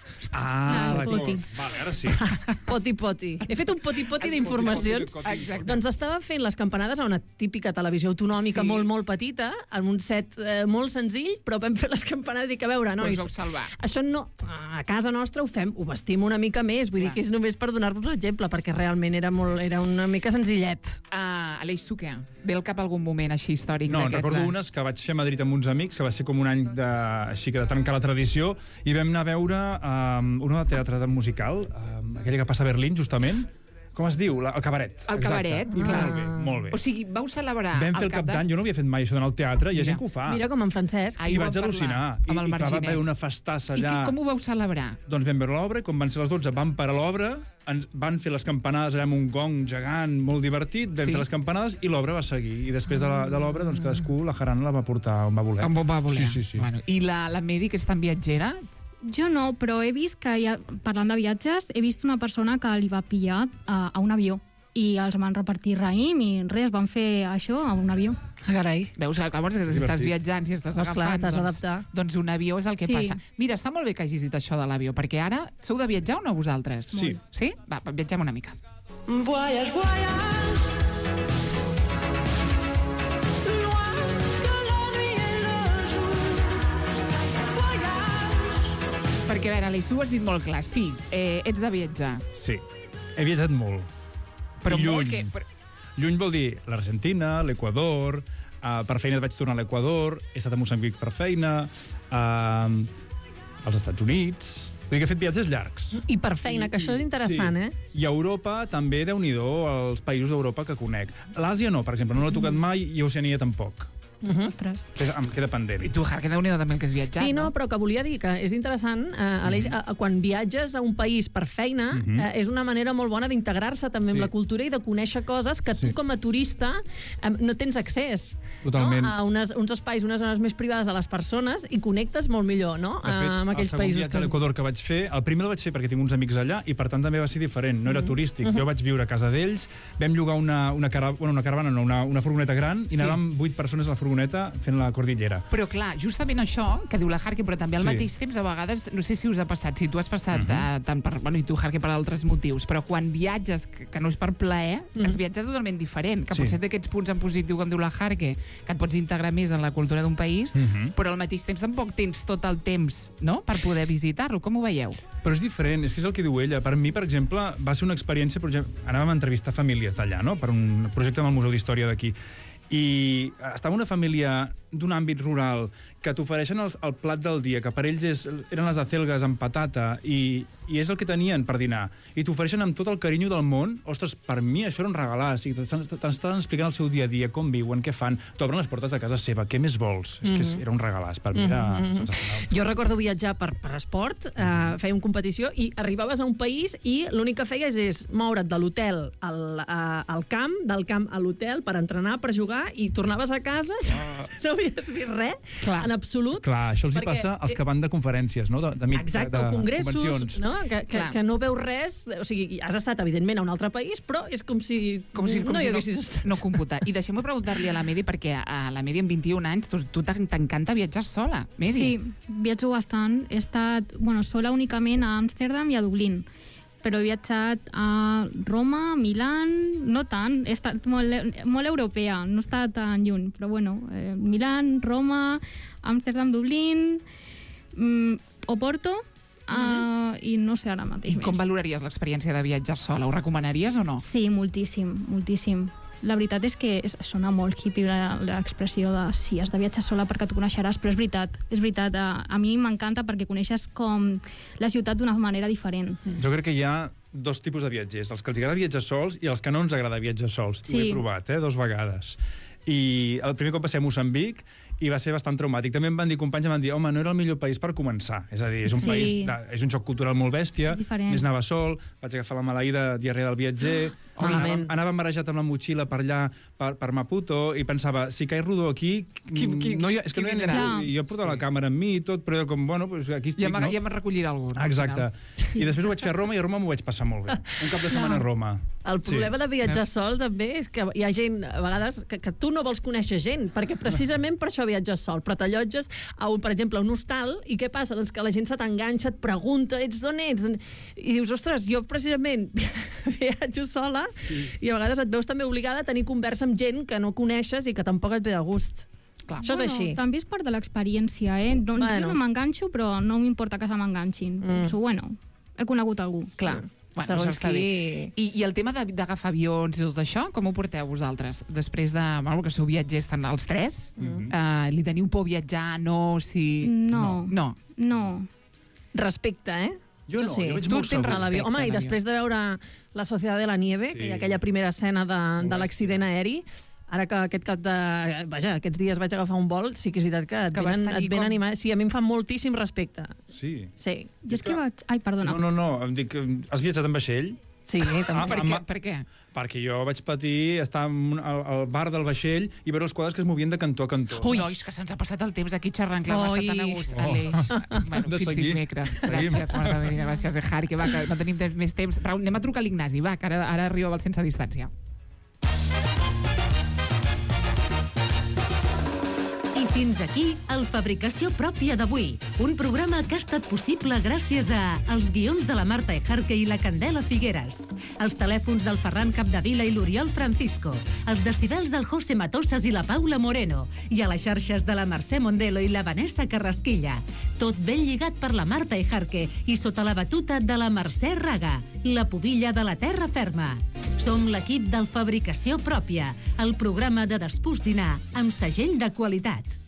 Speaker 12: Ah,
Speaker 13: El
Speaker 12: d'acord.
Speaker 13: Coti.
Speaker 12: Vale, ara sí.
Speaker 11: Poti, poti. He fet un poti-poti d'informacions.
Speaker 2: Exacte.
Speaker 11: Doncs estava fent les campanades a una típica televisió autonòmica
Speaker 2: Sí.
Speaker 11: molt, molt petita, amb un set eh, molt senzill, però vam fer les campanades i dic, a veure,
Speaker 2: Però us
Speaker 11: nois,
Speaker 2: vau salvar.
Speaker 11: això no... A casa nostra ho fem, ho vestim una mica més, vull
Speaker 2: Clar.
Speaker 11: dir que és només per donar-vos l'exemple, perquè realment era, molt, era una mica senzillet.
Speaker 2: Uh, Aleix, tu què? Ve al cap algun moment així històric?
Speaker 12: No, en
Speaker 2: d'aquests
Speaker 12: recordo
Speaker 2: de-
Speaker 12: unes que vaig fer a Madrid amb uns amics, que va ser com un any de, així que de trencar la tradició, i vam anar a veure um, una de teatre de musical, um, aquella que passa a Berlín, justament. Com es diu? La, el cabaret.
Speaker 2: El cabaret,
Speaker 12: Exacte.
Speaker 2: clar.
Speaker 12: Molt bé, molt bé.
Speaker 2: O sigui, vau celebrar
Speaker 12: Vam fer el cap d'any, jo no havia fet mai això d'anar al teatre, i hi ha gent que ho fa.
Speaker 11: Mira com en Francesc.
Speaker 2: Ahir
Speaker 12: I
Speaker 2: ho
Speaker 12: vaig
Speaker 2: vam
Speaker 12: al·lucinar.
Speaker 2: parlar
Speaker 12: I,
Speaker 2: amb el
Speaker 12: i clar, va
Speaker 2: Marginet.
Speaker 12: haver una festassa
Speaker 2: I
Speaker 12: allà.
Speaker 2: qui, com ho vau celebrar?
Speaker 12: Doncs vam veure l'obra, i quan van ser les dotze van parar l'obra, ens van fer les campanades allà amb un gong gegant, molt divertit, vam
Speaker 2: Sí.
Speaker 12: fer les campanades i l'obra va seguir. I després de la- de l'obra, doncs cadascú, la jarana la va portar on va voler.
Speaker 2: Com va voler?
Speaker 12: Sí, sí, sí.
Speaker 2: Bueno, I la, la Medi, que és tan viatgera?
Speaker 13: Jo no, però he vist que, ja, parlant de viatges, he vist una persona que li va pillar a, a un avió i els van repartir raïm i res, van fer això a un avió.
Speaker 11: Carai.
Speaker 2: Veus, clar, llavors, que si estàs viatjant, si estàs
Speaker 11: Doncs clar,
Speaker 2: agafant,
Speaker 11: t'has
Speaker 2: doncs,
Speaker 11: d'adaptar.
Speaker 2: doncs un avió és el que
Speaker 13: Sí.
Speaker 2: passa. Mira, està molt bé que hagis dit això de l'avió, perquè ara sou de viatjar o no vosaltres?
Speaker 12: Sí.
Speaker 2: Sí? Va, viatgem una mica.
Speaker 8: Voyage, voyage, loin de la nuit et le jour. Voyage.
Speaker 2: Perquè, a veure, Aleix, tu ho has dit molt clar. Sí, eh, ets de viatjar.
Speaker 12: Sí, he viatjat molt.
Speaker 2: Però
Speaker 12: I
Speaker 2: molt
Speaker 12: lluny.
Speaker 2: que... Però...
Speaker 12: Lluny vol dir l'Argentina, l'Equador, uh, per feina vaig tornar a l'Equador, he estat a Moçambic per feina, uh, als Estats Units... Vull dir que he fet viatges llargs.
Speaker 11: I per feina, que això és interessant,
Speaker 12: sí.
Speaker 11: eh?
Speaker 12: I a Europa també, déu-n'hi-do, els països d'Europa que conec. L'Àsia no, per exemple, no l'he tocat mai, i Oceania tampoc.
Speaker 11: Uh -huh.
Speaker 13: Ostres.
Speaker 12: Que em queda pendent.
Speaker 2: I tu, Jar, que déu-n'hi-do també el que has viatjat,
Speaker 11: Sí, no, però que volia dir que és interessant, eh, Aleix,
Speaker 12: Mhm.
Speaker 11: eh, quan viatges a un país per feina,
Speaker 12: Uh -huh.
Speaker 11: eh, és una manera molt bona d'integrar-se també amb
Speaker 12: Sí.
Speaker 11: la cultura i de conèixer coses que tu,
Speaker 12: Sí.
Speaker 11: com a turista, eh, no tens accés.
Speaker 12: Totalment.
Speaker 11: No? A unes, uns espais, unes zones més privades a les persones i connectes molt millor, no?
Speaker 12: De fet,
Speaker 11: Eh, amb aquells
Speaker 12: el segon
Speaker 11: països.
Speaker 12: viatge a l'Equador que vaig fer, el primer el vaig fer perquè tinc uns amics allà i per tant també va ser diferent, no era
Speaker 11: Mhm.
Speaker 12: turístic.
Speaker 11: Mhm.
Speaker 12: Jo vaig viure a casa d'ells, vam llogar una, una, cara, bueno, una caravana, no, una, una furgoneta gran i
Speaker 2: Sí.
Speaker 12: anàvem vuit persones a la furgoneta fent la cordillera.
Speaker 2: Però clar, justament això, que diu la Jarque, però també al
Speaker 12: Sí.
Speaker 2: mateix temps, a vegades, no sé si us ha passat, si tu has passat,
Speaker 12: Mhm.
Speaker 2: uh -huh. tant per, bueno, i tu, Jarque, per altres motius, però quan viatges, que, que no és per plaer,
Speaker 11: Mhm.
Speaker 2: es viatja totalment diferent, que
Speaker 12: Sí.
Speaker 2: potser té aquests punts en positiu, com diu la Jarque, que et pots integrar més en la cultura d'un país,
Speaker 12: Mhm.
Speaker 2: però al mateix temps tampoc tens tot el temps, no?, per poder visitar-lo. Com ho veieu?
Speaker 12: Però és diferent, és que és el que diu ella. Per mi, per exemple, va ser una experiència... Per exemple, anàvem a entrevistar famílies d'allà, no?, per un projecte amb el Museu d'Història d'aquí. I estava una família d'un àmbit rural, que t'ofereixen el, el plat del dia, que per ells és, eren les acelgues amb patata, i, i és el que tenien per dinar, i t'ofereixen amb tot el carinyo del món, ostres, per mi això era un regalàs, i t'estan explicant el seu dia a dia, com viuen, què fan, t'obren les portes de casa seva, què més vols? Mm -hmm. És que era un regalàs, per mi era
Speaker 11: Mm-hmm.
Speaker 12: sensacional.
Speaker 11: Jo recordo viatjar per, per esport, eh, fèiem competició i arribaves a un país i l'únic que feies és moure't de l'hotel al, a, al camp, del camp a l'hotel per entrenar, per jugar, i tornaves a casa i no havies vist res,
Speaker 2: Clar.
Speaker 11: en absolut.
Speaker 12: Clar, això els hi
Speaker 11: perquè-
Speaker 12: passa als que van de conferències, no? De, de, mit-
Speaker 11: Exacte,
Speaker 12: de,
Speaker 11: o
Speaker 12: de
Speaker 11: congressos,
Speaker 12: convencions.
Speaker 11: no? Que, que,
Speaker 2: Clar.
Speaker 11: que no veus res, o sigui, has estat, evidentment, a un altre país, però és com si,
Speaker 2: Com si, com
Speaker 11: no
Speaker 2: si
Speaker 11: hi
Speaker 2: no,
Speaker 11: haguessis estat.
Speaker 2: no computar. I deixem-me preguntar-li a la Medi, perquè a la Medi amb vint-i-un anys, tu, tu t'en- t'encanta viatjar sola, Medi.
Speaker 13: Sí, viatjo bastant. He estat, bueno, sola únicament a Amsterdam i a Dublín. Però he viatjat a Roma, Milán, no tant, he estat molt, molt europea, no he estat tan lluny, però bueno, eh, Milán, Roma, Amsterdam, Dublín, mm, Oporto, uh, i no sé ara mateix
Speaker 2: I com
Speaker 13: més.
Speaker 2: valoraries l'experiència de viatjar sola? Ho recomanaries o no?
Speaker 13: Sí, moltíssim, moltíssim. La veritat és que és, sona molt hippie la- l'expressió de si has de viatjar sola perquè tu coneixeràs, però és veritat, és veritat. A, a mi m'encanta perquè coneixes com la ciutat d'una manera diferent.
Speaker 12: Jo crec que hi ha dos tipus de viatgers, els que els agrada viatjar sols i els que no ens agrada viatjar sols.
Speaker 13: Sí.
Speaker 12: Ho he provat, eh, dos vegades. I el primer cop va ser a Moçambic i va ser bastant traumàtic. També em van dir, companys, em van dir, home, no era el millor país per començar. És a dir, és un
Speaker 13: Sí.
Speaker 12: país, de, és un xoc cultural molt bèstia,
Speaker 13: És diferent.
Speaker 12: més anava sol, vaig agafar la maleïda diarrea del viatger,
Speaker 11: Oh,
Speaker 12: anava,
Speaker 11: malament.
Speaker 12: anava marejat amb la motxilla per allà, per, per Maputo, i pensava, si caig rodó aquí,
Speaker 2: Qui- qui-
Speaker 12: no hi ha, és que
Speaker 2: qui
Speaker 12: no hi ha
Speaker 2: vindrà?
Speaker 12: ningú. I jo portava sí. la càmera amb mi i tot, però com, bueno, pues aquí estic,
Speaker 2: Ja me'n
Speaker 12: no?
Speaker 2: ja me recollirà algú. No, al
Speaker 12: Exacte.
Speaker 2: final.
Speaker 12: I després ho vaig fer a Roma i a Roma m'ho vaig passar molt bé. Un cap de setmana a Roma.
Speaker 11: El problema
Speaker 12: Sí.
Speaker 11: de viatjar sol també és que hi ha gent, a vegades, que, que tu no vols conèixer gent, perquè precisament per això viatges sol, però t'allotges a un, per exemple, a un hostal, i què passa? Doncs que la gent se t'enganxa, et pregunta, ets d'on ets? I dius, ostres, jo precisament viatjo sola, sí. i a vegades et veus també obligada a tenir conversa amb gent que no coneixes i que tampoc et ve de gust.
Speaker 2: Clar.
Speaker 11: Això és
Speaker 13: Bueno,
Speaker 11: així.
Speaker 13: també és part de l'experiència, eh? No,
Speaker 11: Bueno.
Speaker 13: Jo no m'enganxo, però no m'importa que se m'enganxin.
Speaker 11: Mm.
Speaker 13: Penso, bueno, he conegut algú.
Speaker 2: Clar. Bueno,
Speaker 11: Segons
Speaker 2: això està
Speaker 11: qui-
Speaker 2: bé. I, I el tema de- d'agafar avions i tot això, com ho porteu vosaltres? Després de... Bueno, que sou viatgers tant els tres,
Speaker 11: Mm.
Speaker 2: uh, li teniu por a viatjar, no? Si...
Speaker 13: No.
Speaker 2: No.
Speaker 13: No.
Speaker 11: Respecte, eh?
Speaker 12: Jo no,
Speaker 11: sí.
Speaker 12: jo veig
Speaker 11: Tu
Speaker 12: molt
Speaker 11: tens
Speaker 12: segur.
Speaker 11: a l'avió. Home, i
Speaker 2: a l'avió.
Speaker 11: després de veure La Societat de la Nieve,
Speaker 12: Sí.
Speaker 11: que hi ha aquella primera escena de, de l'accident aeri, ara que aquest cap de... Vaja, aquests dies vaig agafar un vol, sí que és veritat que et
Speaker 2: Que vas
Speaker 11: venen,
Speaker 2: tenir
Speaker 11: et ven
Speaker 2: com-
Speaker 11: animat. Sí, a mi em fa moltíssim respecte.
Speaker 12: Sí.
Speaker 11: Sí.
Speaker 13: Jo és que vaig... Ai, perdona.
Speaker 12: No, no, no, em dic, has viatjat en vaixell?
Speaker 11: Sí, també.
Speaker 12: Ah,
Speaker 2: Per
Speaker 12: amb-
Speaker 2: què? Per què?
Speaker 12: Perquè jo vaig patir estar en un- al, al bar del vaixell i veure els quadres que es movien de cantó a cantó.
Speaker 2: Ui, nois, que se'ns ha passat el temps aquí xerrant, clar, m'ha
Speaker 11: Ui.
Speaker 2: estat tan a gust,
Speaker 12: Oh.
Speaker 2: Aleix. Bueno,
Speaker 12: Hem de
Speaker 2: fins
Speaker 12: seguir.
Speaker 2: dimecres.
Speaker 12: Seguim.
Speaker 2: Gràcies, Marta Medina, gràcies, de Harry, que va, que no tenim temps, més temps. Però anem a trucar a l'Ignasi, va, que ara, ara arriba el sense distància.
Speaker 7: I fins aquí el Fabricació Pròpia d'avui, un programa que ha estat possible gràcies a els guions de la Marta Ejarque i la Candela Figueres, els telèfons del Ferran Capdevila i l'Oriol Francisco, els decibels del José Matosas i la Paula Moreno, i a les xarxes de la Mercè Mondelo i la Vanessa Carrasquilla. Tot ben lligat per la Marta Ejarque i sota la batuta de la Mercè Raga, la pubilla de la terra ferma. Som l'equip del Fabricació Pròpia, el programa de despús dinar amb segell de qualitat.